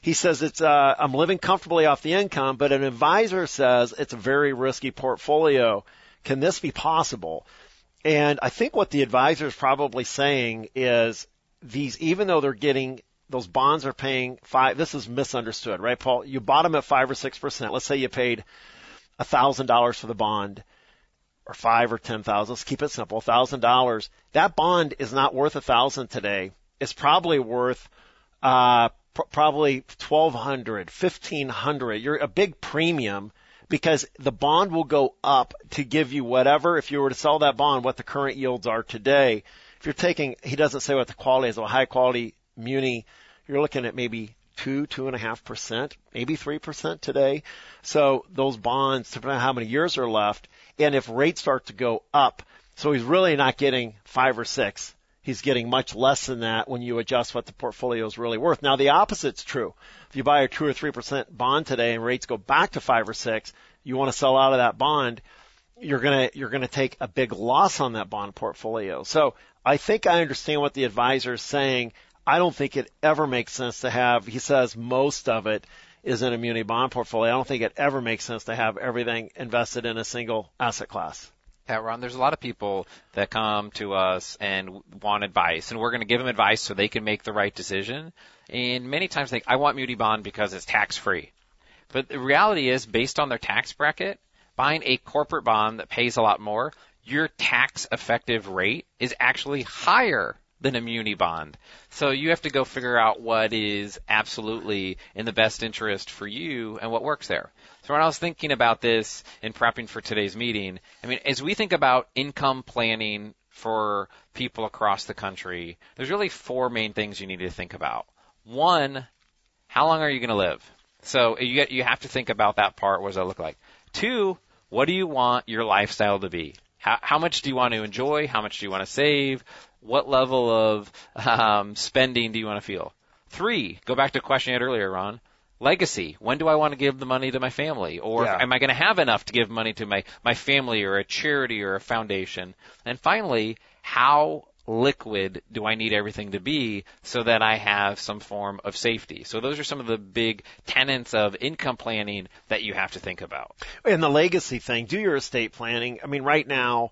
He says it's uh, I'm living comfortably off the income, but an advisor says it's a very risky portfolio. Can this be possible? And I think what the advisor is probably saying is these, even though they're getting, those bonds are paying five, this is misunderstood, right, Paul? You bought them at five or six percent. Let's say you paid a thousand dollars for the bond, or five or ten thousand. Let's keep it simple, a thousand dollars. That bond is not worth a thousand today. It's probably worth, uh, pr- probably twelve hundred, fifteen hundred. You're a big premium, because the bond will go up to give you whatever, if you were to sell that bond, what the current yields are today. If you're taking, he doesn't say what the quality is, a high quality muni, you're looking at maybe two, two and a half percent, maybe three percent today. So those bonds, depending on how many years are left, and if rates start to go up, so he's really not getting five or six. He's getting much less than that when you adjust what the portfolio is really worth. Now, the opposite's true. If you buy a two or three percent bond today and rates go back to five or six, you want to sell out of that bond, you're gonna you're gonna take a big loss on that bond portfolio. So I think I understand what the advisor is saying. I don't think it ever makes sense to have. He says most of it is in a muni bond portfolio. I don't think it ever makes sense to have everything invested in a single asset class. Yeah, Ron, there's a lot of people that come to us and want advice, and we're going to give them advice so they can make the right decision. And many times they think, I want muni bond because it's tax-free. But the reality is, based on their tax bracket, buying a corporate bond that pays a lot more, your tax-effective rate is actually higher than a muni bond. So you have to go figure out what is absolutely in the best interest for you and what works there. So when I was thinking about this and prepping for today's meeting, I mean, as we think about income planning for people across the country, there's really four main things you need to think about. One, how long are you going to live? So you get, you have to think about that part. What does that look like? Two, what do you want your lifestyle to be? How, how much do you want to enjoy? How much do you want to save? What level of um, spending do you want to feel? Three, go back to a question you had earlier, Ron. Legacy. When do I want to give the money to my family? Or yeah. am I going to have enough to give money to my, my family or a charity or a foundation? And finally, how liquid do I need everything to be so that I have some form of safety? So those are some of the big tenets of income planning that you have to think about. And the legacy thing, do your estate planning. I mean, right now,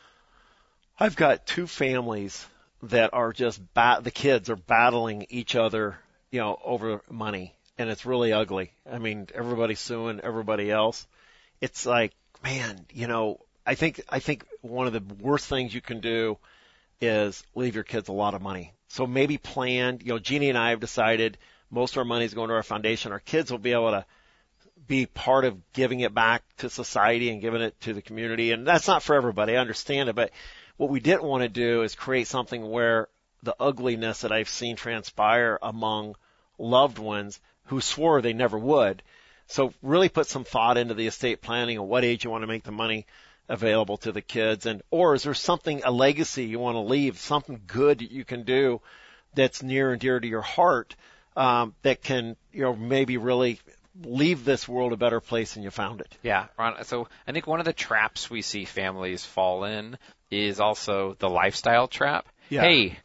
I've got two families that are just, bat- the kids are battling each other, you know, over money. And it's really ugly. I mean, everybody's suing everybody else. It's like, man, you know, I think, I think one of the worst things you can do is leave your kids a lot of money. So maybe plan, you know, Jeannie and I have decided most of our money is going to our foundation. Our kids will be able to be part of giving it back to society and giving it to the community. And that's not for everybody. I understand it. But what we didn't want to do is create something where the ugliness that I've seen transpire among loved ones who swore they never would. So really put some thought into the estate planning and what age you want to make the money available to the kids. And, or is there something, a legacy you want to leave, something good that you can do that's near and dear to your heart, um, that can, you know, maybe really leave this world a better place than you found it. Yeah, Ron. So I think one of the traps we see families fall in is also the lifestyle trap. Yeah. Hey,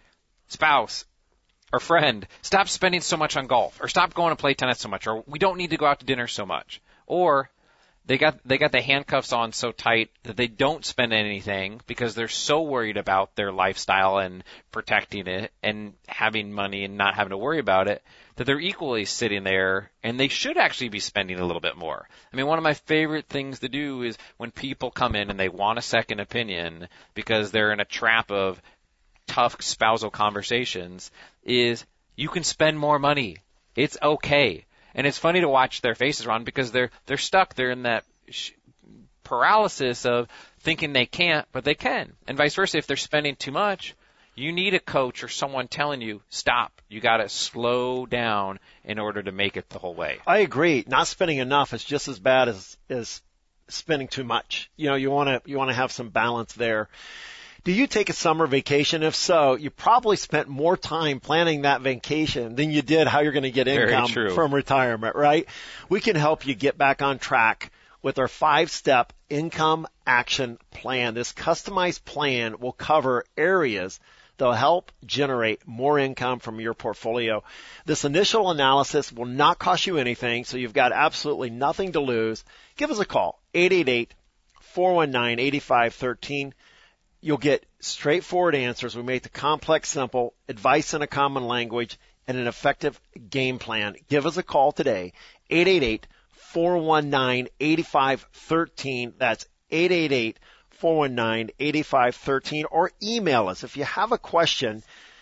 spouse or friend, stop spending so much on golf, or stop going to play tennis so much, or we don't need to go out to dinner so much. Or they got they got the handcuffs on so tight that they don't spend anything because they're so worried about their lifestyle and protecting it and having money and not having to worry about it, that they're equally sitting there and they should actually be spending a little bit more. I mean, one of my favorite things to do is when people come in and they want a second opinion because they're in a trap of tough spousal conversations, is you can spend more money. It's okay. And it's funny to watch their faces, Ron, because they're they're stuck. They're in that sh- paralysis of thinking they can't, but they can. And vice versa, if they're spending too much, you need a coach or someone telling you, stop. You got to slow down in order to make it the whole way. I agree. Not spending enough is just as bad as as spending too much. You know, you want to you want to have some balance there. Do you take a summer vacation? If so, you probably spent more time planning that vacation than you did how you're going to get income from retirement, right? We can help you get back on track with our five-step income action plan. This customized plan will cover areas They'll help generate more income from your portfolio. This initial analysis will not cost you anything, so you've got absolutely nothing to lose. Give us a call, eight eight eight, four one nine, eight five one three. You'll get straightforward answers. We make the complex simple, advice in a common language, and an effective game plan. Give us a call today, eight eight eight, four one nine, eight five one three. That's eight eight eight, four one nine, eight five one three, or email us. If you have a question,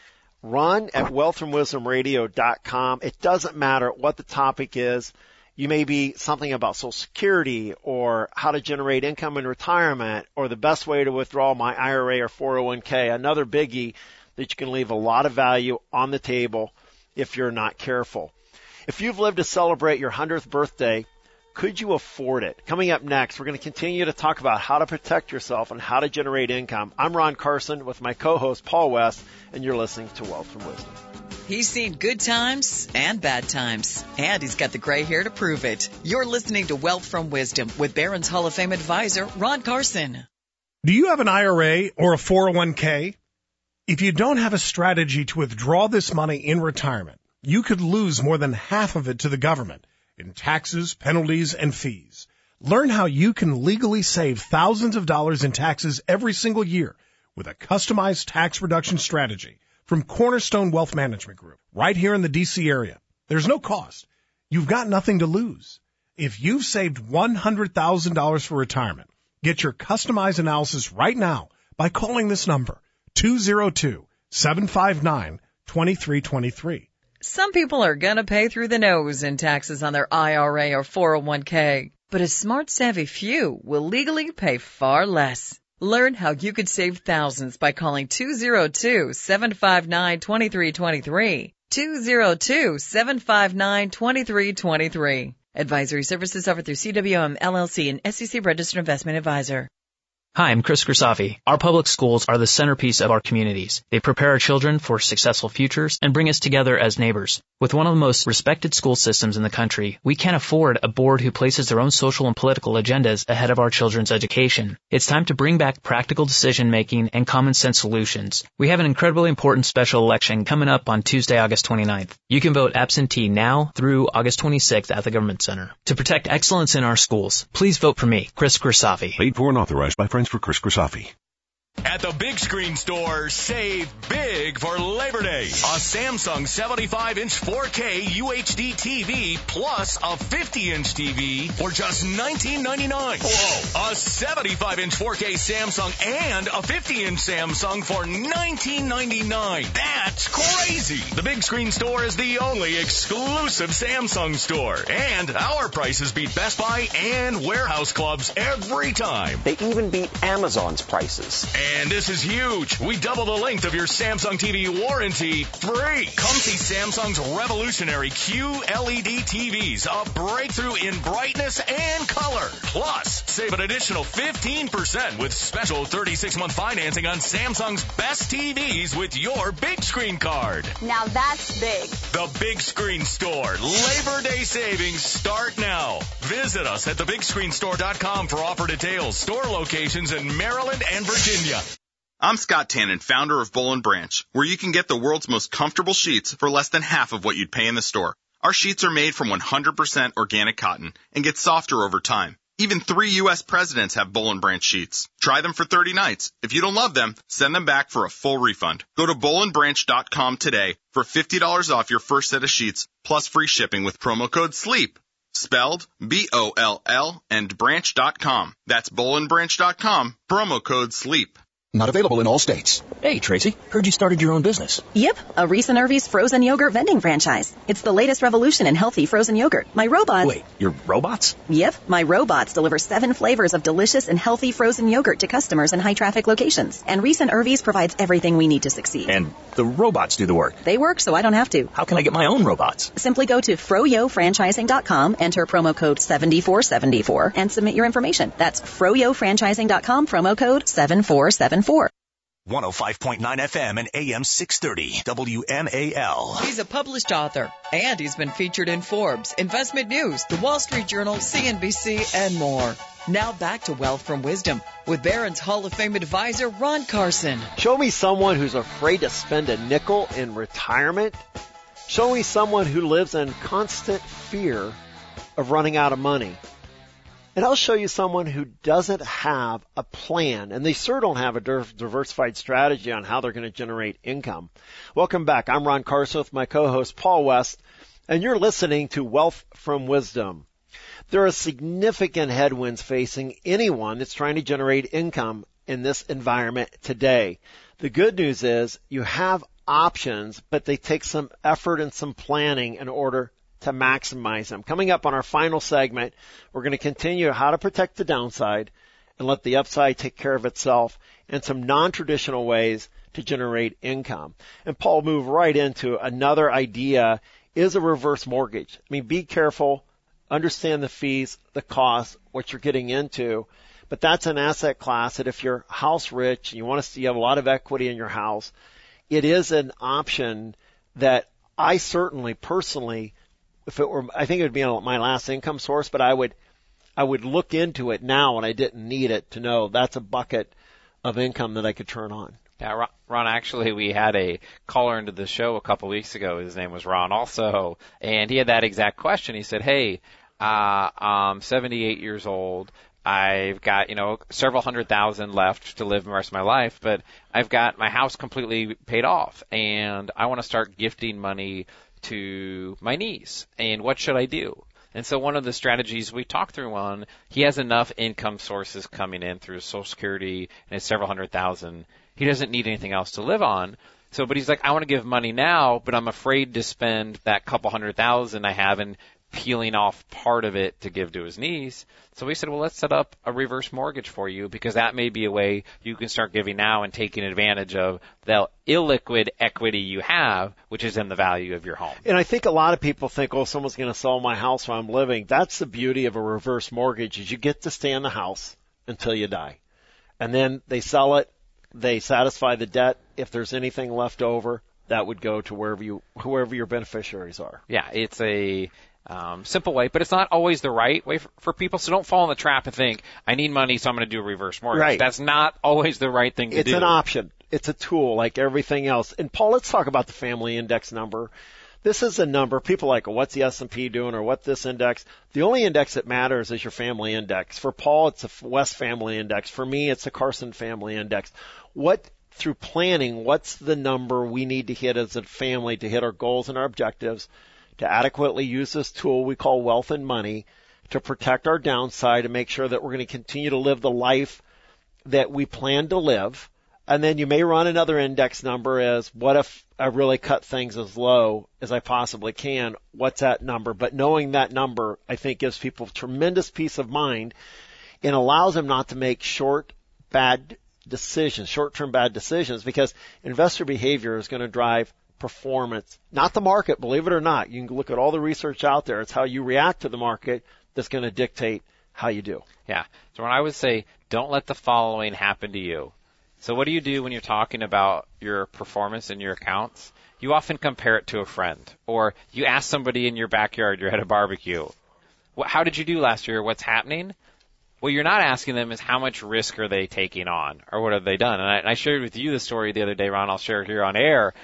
Ron at wealth from wisdom radio dot com. It doesn't matter what the topic is. You may be something about Social Security or how to generate income in retirement or the best way to withdraw my I R A or four oh one k. Another biggie that you can leave a lot of value on the table if you're not careful. If you've lived to celebrate your hundredth birthday, could you afford it? Coming up next, we're going to continue to talk about how to protect yourself and how to generate income. I'm Ron Carson with my co-host Paul West, and you're listening to Wealth from Wisdom. He's seen good times and bad times, and he's got the gray hair to prove it. You're listening to Wealth from Wisdom with Barron's Hall of Fame advisor, Ron Carson. Do you have an I R A or a four oh one k? If you don't have a strategy to withdraw this money in retirement, you could lose more than half of it to the government in taxes, penalties, and fees. Learn how you can legally save thousands of dollars in taxes every single year with a customized tax reduction strategy from Cornerstone Wealth Management Group, right here in the D C area. There's no cost. You've got nothing to lose. If you've saved one hundred thousand dollars for retirement, get your customized analysis right now by calling this number, two oh two, seven five nine, two three two three. Some people are going to pay through the nose in taxes on their I R A or four oh one k, but a smart, savvy few will legally pay far less. Learn how you could save thousands by calling two oh two, seven five nine, two three two three, two oh two, seven five nine, two three two three. Advisory services offered through C W M L L C, an S E C registered investment advisor. Hi, I'm Chris Grisafi. Our public schools are the centerpiece of our communities. They prepare our children for successful futures and bring us together as neighbors. With one of the most respected school systems in the country, we can't afford a board who places their own social and political agendas ahead of our children's education. It's time to bring back practical decision-making and common-sense solutions. We have an incredibly important special election coming up on Tuesday, August twenty-ninth. You can vote absentee now through August twenty-sixth at the Government Center. To protect excellence in our schools, please vote for me, Chris Grisafi. Paid for and authorized by Friends for Chris Grisafi. At the Big Screen Store, save big for Labor Day. A Samsung seventy-five inch four K U H D T V plus a fifty inch T V for just nineteen ninety-nine. Whoa! A seventy-five inch four K Samsung and a fifty inch Samsung for nineteen ninety-nine. That's crazy! The Big Screen Store is the only exclusive Samsung store, and our prices beat Best Buy and warehouse clubs every time. They even beat Amazon's prices. And this is huge. We double the length of your Samsung T V warranty free. Come see Samsung's revolutionary Q L E D T Vs, a breakthrough in brightness and color. Plus, save an additional fifteen percent with special thirty-six month financing on Samsung's best T Vs with your Big Screen card. Now that's big. The Big Screen Store. Labor Day savings start now. Visit us at the big screen store dot com for offer details, store locations in Maryland and Virginia. I'm Scott Tannen, founder of Boll and Branch, where you can get the world's most comfortable sheets for less than half of what you'd pay in the store. Our sheets are made from one hundred percent organic cotton and get softer over time. Even three U S presidents have Boll and Branch sheets. Try them for thirty nights. If you don't love them, send them back for a full refund. Go to boll and branch dot com today for fifty dollars off your first set of sheets, plus free shipping with promo code SLEEP. Spelled B O L L and branch dot com. That's boll and branch dot com, promo code SLEEP. Not available in all states. Hey, Tracy, heard you started your own business. Yep, a Reese and Irvy's frozen yogurt vending franchise. It's the latest revolution in healthy frozen yogurt. My robots... Wait, your robots? Yep, my robots deliver seven flavors of delicious and healthy frozen yogurt to customers in high-traffic locations. And Reese and Irvy's provides everything we need to succeed. And the robots do the work? They work, so I don't have to. How can I get my own robots? Simply go to froyo franchising dot com, enter promo code seven four seven four, and submit your information. That's froyo franchising dot com, promo code seven four seven four. one oh five point nine F M and A M six thirty W M A L. He's a published author, and he's been featured in Forbes, Investment News, The Wall Street Journal, C N B C, and more. Now back to Wealth from Wisdom with Barron's Hall of Fame advisor, Ron Carson. Show me someone who's afraid to spend a nickel in retirement. Show me someone who lives in constant fear of running out of money. And I'll show you someone who doesn't have a plan, and they sure don't have a diversified strategy on how they're going to generate income. Welcome back. I'm Ron Carson with my co-host Paul West, and you're listening to Wealth from Wisdom. There are significant headwinds facing anyone that's trying to generate income in this environment today. The good news is you have options, but they take some effort and some planning in order to maximize them. Coming up on our final segment, we're going to continue how to protect the downside and let the upside take care of itself, and some non-traditional ways to generate income. And Paul, move right into another idea, is a reverse mortgage. I mean, be careful. Understand the fees, the costs, what you're getting into. But that's an asset class that if you're house rich and you want to see you have a lot of equity in your house, it is an option that I certainly personally, if it were, I think it would be my last income source, but I would, I would look into it now when I didn't need it to know that's a bucket of income that I could turn on. Yeah, Ron, actually, we had a caller into the show a couple weeks ago. His name was Ron also, and he had that exact question. He said, hey, uh, I'm seventy-eight years old. I've got, you know, several hundred thousand left to live the rest of my life, but I've got my house completely paid off, and I want to start gifting money to my niece, and what should I do? And so one of the strategies we talked through on, he has enough income sources coming in through Social Security and it's several hundred thousand. He doesn't need anything else to live on. So, but he's like, I want to give money now, but I'm afraid to spend that couple hundred thousand I have in peeling off part of it to give to his niece. So we said, well, let's set up a reverse mortgage for you, because that may be a way you can start giving now and taking advantage of the illiquid equity you have, which is in the value of your home. And I think a lot of people think, oh, someone's going to sell my house where I'm living. That's the beauty of a reverse mortgage, is you get to stay in the house until you die. And then they sell it, they satisfy the debt. If there's anything left over, that would go to wherever you, whoever your beneficiaries are. Yeah, it's a Um, simple way, but it's not always the right way for, for people. So don't fall in the trap and think, I need money, so I'm going to do a reverse mortgage. Right. That's not always the right thing to it's do. It's an option. It's a tool like everything else. And Paul, let's talk about the family index number. This is a number. People are like, well, what's the S and P doing, or what's this index? The only index that matters is your family index. For Paul, it's a West family index. For me, it's a Carson family index. What, through planning, what's the number we need to hit as a family to hit our goals and our objectives, to adequately use this tool we call wealth and money to protect our downside and make sure that we're going to continue to live the life that we plan to live. And then you may run another index number as, what if I really cut things as low as I possibly can? What's that number? But knowing that number, I think, gives people tremendous peace of mind and allows them not to make short, bad decisions, short-term bad decisions, because investor behavior is going to drive performance, not the market, believe it or not. You can look at all the research out there. It's how you react to the market that's going to dictate how you do. Yeah. So when I would say, don't let the following happen to you. So what do you do when you're talking about your performance in your accounts? You often compare it to a friend, or you ask somebody in your backyard, you're at a barbecue, how did you do last year? What's happening? What you're not asking them is how much risk are they taking on, or what have they done? And I, and I shared with you the story the other day, Ron. I'll share it here on air.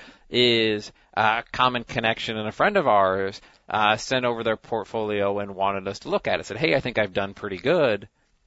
Is a common connection, and a friend of ours uh, sent over their portfolio and wanted us to look at it. Said, hey, I think I've done pretty good.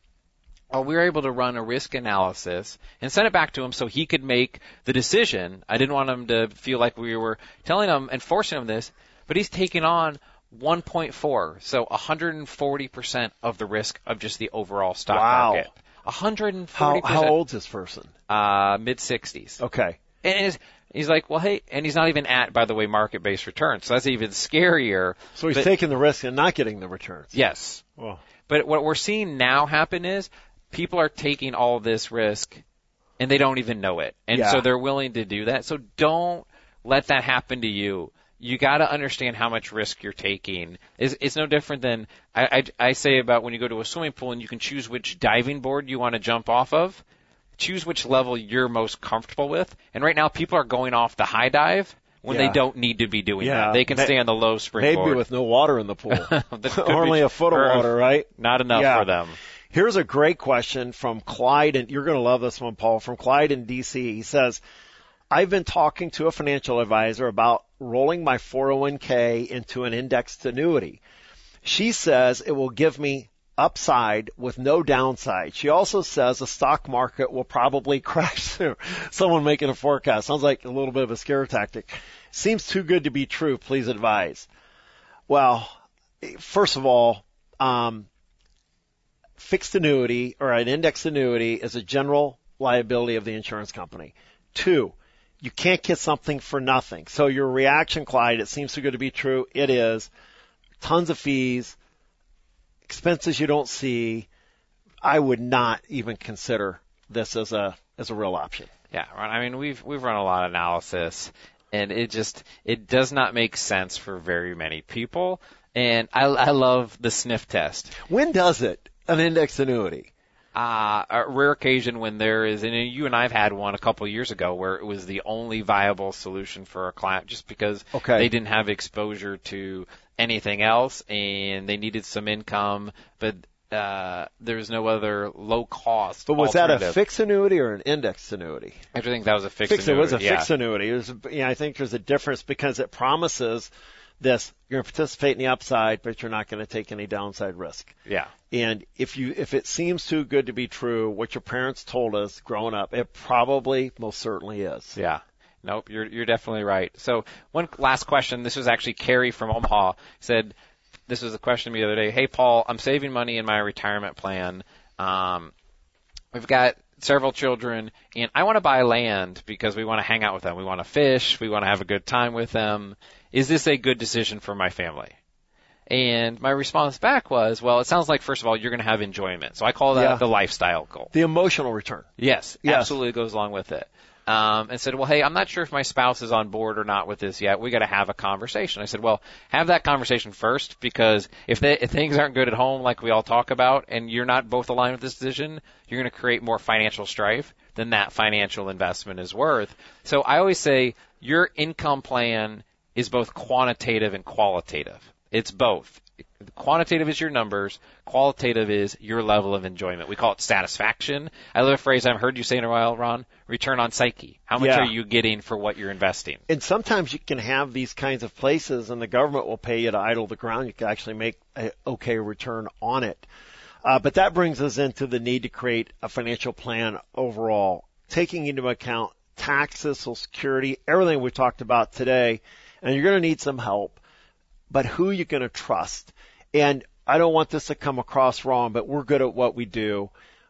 Well, we were able to run a risk analysis and send it back to him so he could make the decision. I didn't want him to feel like we were telling him and forcing him this, but he's taking on one point four, so one hundred forty percent of the risk of just the overall stock wow. market. one hundred forty percent. How, how old's this person? Uh, mid-sixties. Okay. And his, he's like, well, hey, and he's not even at, by the way, market-based returns. So that's even scarier. So he's but, taking the risk and not getting the returns. Yes. Well. But what we're seeing now happen is people are taking all this risk and they don't even know it. And yeah. so they're willing to do that. So don't let that happen to you. You got to understand how much risk you're taking. It's, it's no different than I, I, I say about when you go to a swimming pool and you can choose which diving board you want to jump off of. Choose which level you're most comfortable with. And right now, people are going off the high dive when yeah. they don't need to be doing yeah. that. They can May- stay on the low springboard. Maybe with no water in the pool. Only be, a foot of water, right? Not enough yeah. for them. Here's a great question from Clyde, and you're going to love this one, Paul, from Clyde in D C. He says, I've been talking to a financial advisor about rolling my four oh one k into an indexed annuity. She says it will give me upside with no downside. She also says the stock market will probably crash soon. Someone making a forecast. Sounds like a little bit of a scare tactic. Seems too good to be true. Please advise. Well, first of all, um, fixed annuity or an indexed annuity is a general liability of the insurance company. Two, you can't get something for nothing. So your reaction, Clyde, it seems too good to be true. It is. Tons of fees, expenses you don't see. I would not even consider this as a as a real option. Yeah, Ron, I mean, we've we've run a lot of analysis, and it just it does not make sense for very many people. And I, I love the sniff test. When does it, an indexed annuity? Uh, a rare occasion when there is, and you and I have had one a couple of years ago where it was the only viable solution for a client just because okay. they didn't have exposure to anything else and they needed some income, but uh, there's no other low cost. But was that a fixed annuity or an indexed annuity? I think that was a fixed, fixed annuity. It was a yeah. fixed annuity. It was, you know, I think there's a difference because it promises this, you're going to participate in the upside, but you're not going to take any downside risk. Yeah. And if you, if it seems too good to be true, what your parents told us growing up, it probably most certainly is. Yeah. Nope, you're you're definitely right. So one last question. This was actually Carrie from Omaha said, this was a question to me the other day. Hey, Paul, I'm saving money in my retirement plan. Um, we've got several children, and I want to buy land because we want to hang out with them. We want to fish. We want to have a good time with them. Is this a good decision for my family? And my response back was, well, it sounds like, first of all, you're going to have enjoyment. So I call that yeah. the lifestyle goal. The emotional return. Yes, yes. absolutely goes along with it. Um, and said, well, hey, I'm not sure if my spouse is on board or not with this yet. We got to have a conversation. I said, well, have that conversation first, because if, they, if things aren't good at home, like we all talk about, and you're not both aligned with this decision, you're going to create more financial strife than that financial investment is worth. So I always say your income plan is both quantitative and qualitative. It's both. Quantitative is your numbers. Qualitative is your level of enjoyment. We call it satisfaction. I love a phrase I've heard you say in a while, Ron, return on psyche. How much yeah. are you getting for what you're investing? And sometimes you can have these kinds of places and the government will pay you to idle the ground. You can actually make an okay return on it. Uh, but that brings us into the need to create a financial plan overall, taking into account taxes, Social Security, everything we talked about today. And you're going to need some help. But who are you going to trust? And I don't want this to come across wrong, but we're good at what we do.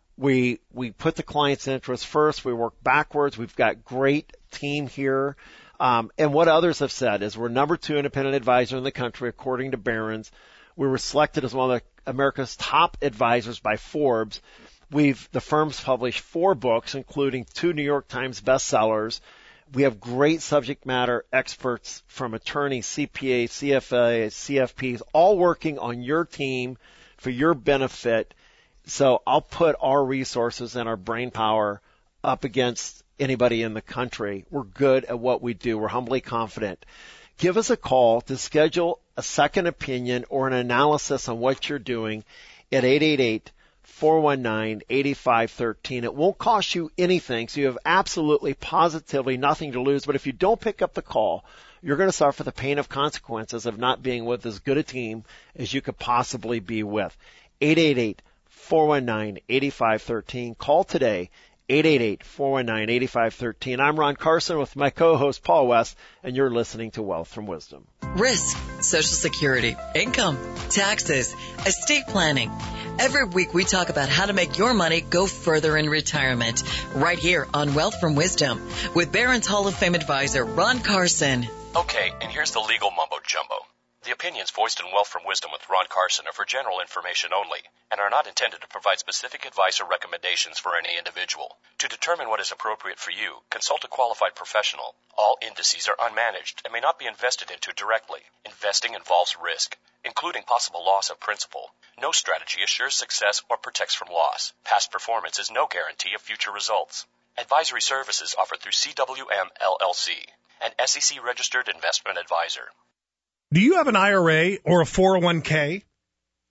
We we put the client's interest first. We work backwards. We've got great team here. Um, and what others have said is we're number two independent advisor in the country, according to Barron's. We were selected as one of the, America's top advisors by Forbes. We've the firm's published four books, including two New York Times bestsellers. We have great subject matter experts from attorneys, C P As, C F As, C F Ps, all working on your team for your benefit. So I'll put our resources and our brain power up against anybody in the country. We're good at what we do. We're humbly confident. Give us a call to schedule a second opinion or an analysis on what you're doing at eight eight eight, four one nine, eight five one three. It won't cost you anything, so you have absolutely, positively nothing to lose. But if you don't pick up the call, you're going to suffer the pain of consequences of not being with as good a team as you could possibly be with. eight eight eight, four one nine, eight five one three. Call today, eight eight eight, four one nine, eight five one three. I'm Ron Carson with my co-host Paul West, and you're listening to Wealth from Wisdom. Risk, Social Security, income, taxes, estate planning. Every week we talk about how to make your money go further in retirement, right here on Wealth from Wisdom with Barron's Hall of Fame advisor Ron Carson. Okay, and here's the legal mumbo jumbo. The opinions voiced in Wealth from Wisdom with Ron Carson are for general information only and are not intended to provide specific advice or recommendations for any individual. To determine what is appropriate for you, consult a qualified professional. All indices are unmanaged and may not be invested into directly. Investing involves risk, including possible loss of principal. No strategy assures success or protects from loss. Past performance is no guarantee of future results. Advisory services offered through C W M L L C, an S E C-registered investment advisor. Do you have an I R A or a four oh one k?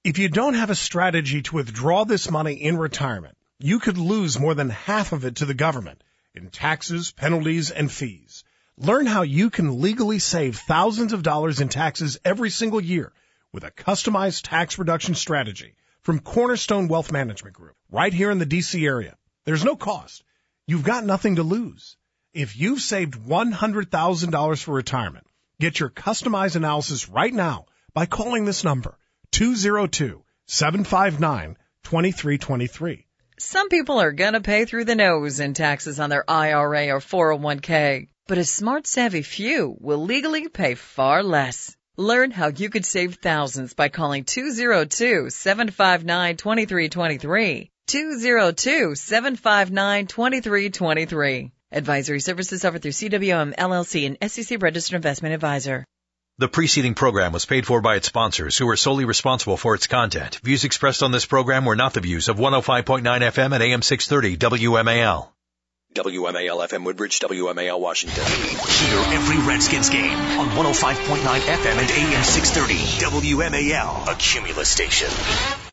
If you don't have a strategy to withdraw this money in retirement, you could lose more than half of it to the government in taxes, penalties, and fees. Learn how you can legally save thousands of dollars in taxes every single year with a customized tax reduction strategy from Cornerstone Wealth Management Group, right here in the D C area. There's no cost. You've got nothing to lose. If you've saved one hundred thousand dollars for retirement, get your customized analysis right now by calling this number, two oh two, seven five nine, two three two three. Some people are going to pay through the nose in taxes on their I R A or four oh one k, but a smart, savvy few will legally pay far less. Learn how you could save thousands by calling two oh two, seven five nine, two three two three, two oh two, seven five nine, two three two three. Advisory services offered through C W M L L C, an S E C registered investment advisor. The preceding program was paid for by its sponsors, who are solely responsible for its content. Views expressed on this program were not the views of one oh five point nine F M and A M six thirty W M A L. W M A L F M Woodbridge, W M A L Washington. Hear every Redskins game on one oh five point nine F M and A M six thirty W M A L, a Cumulus station.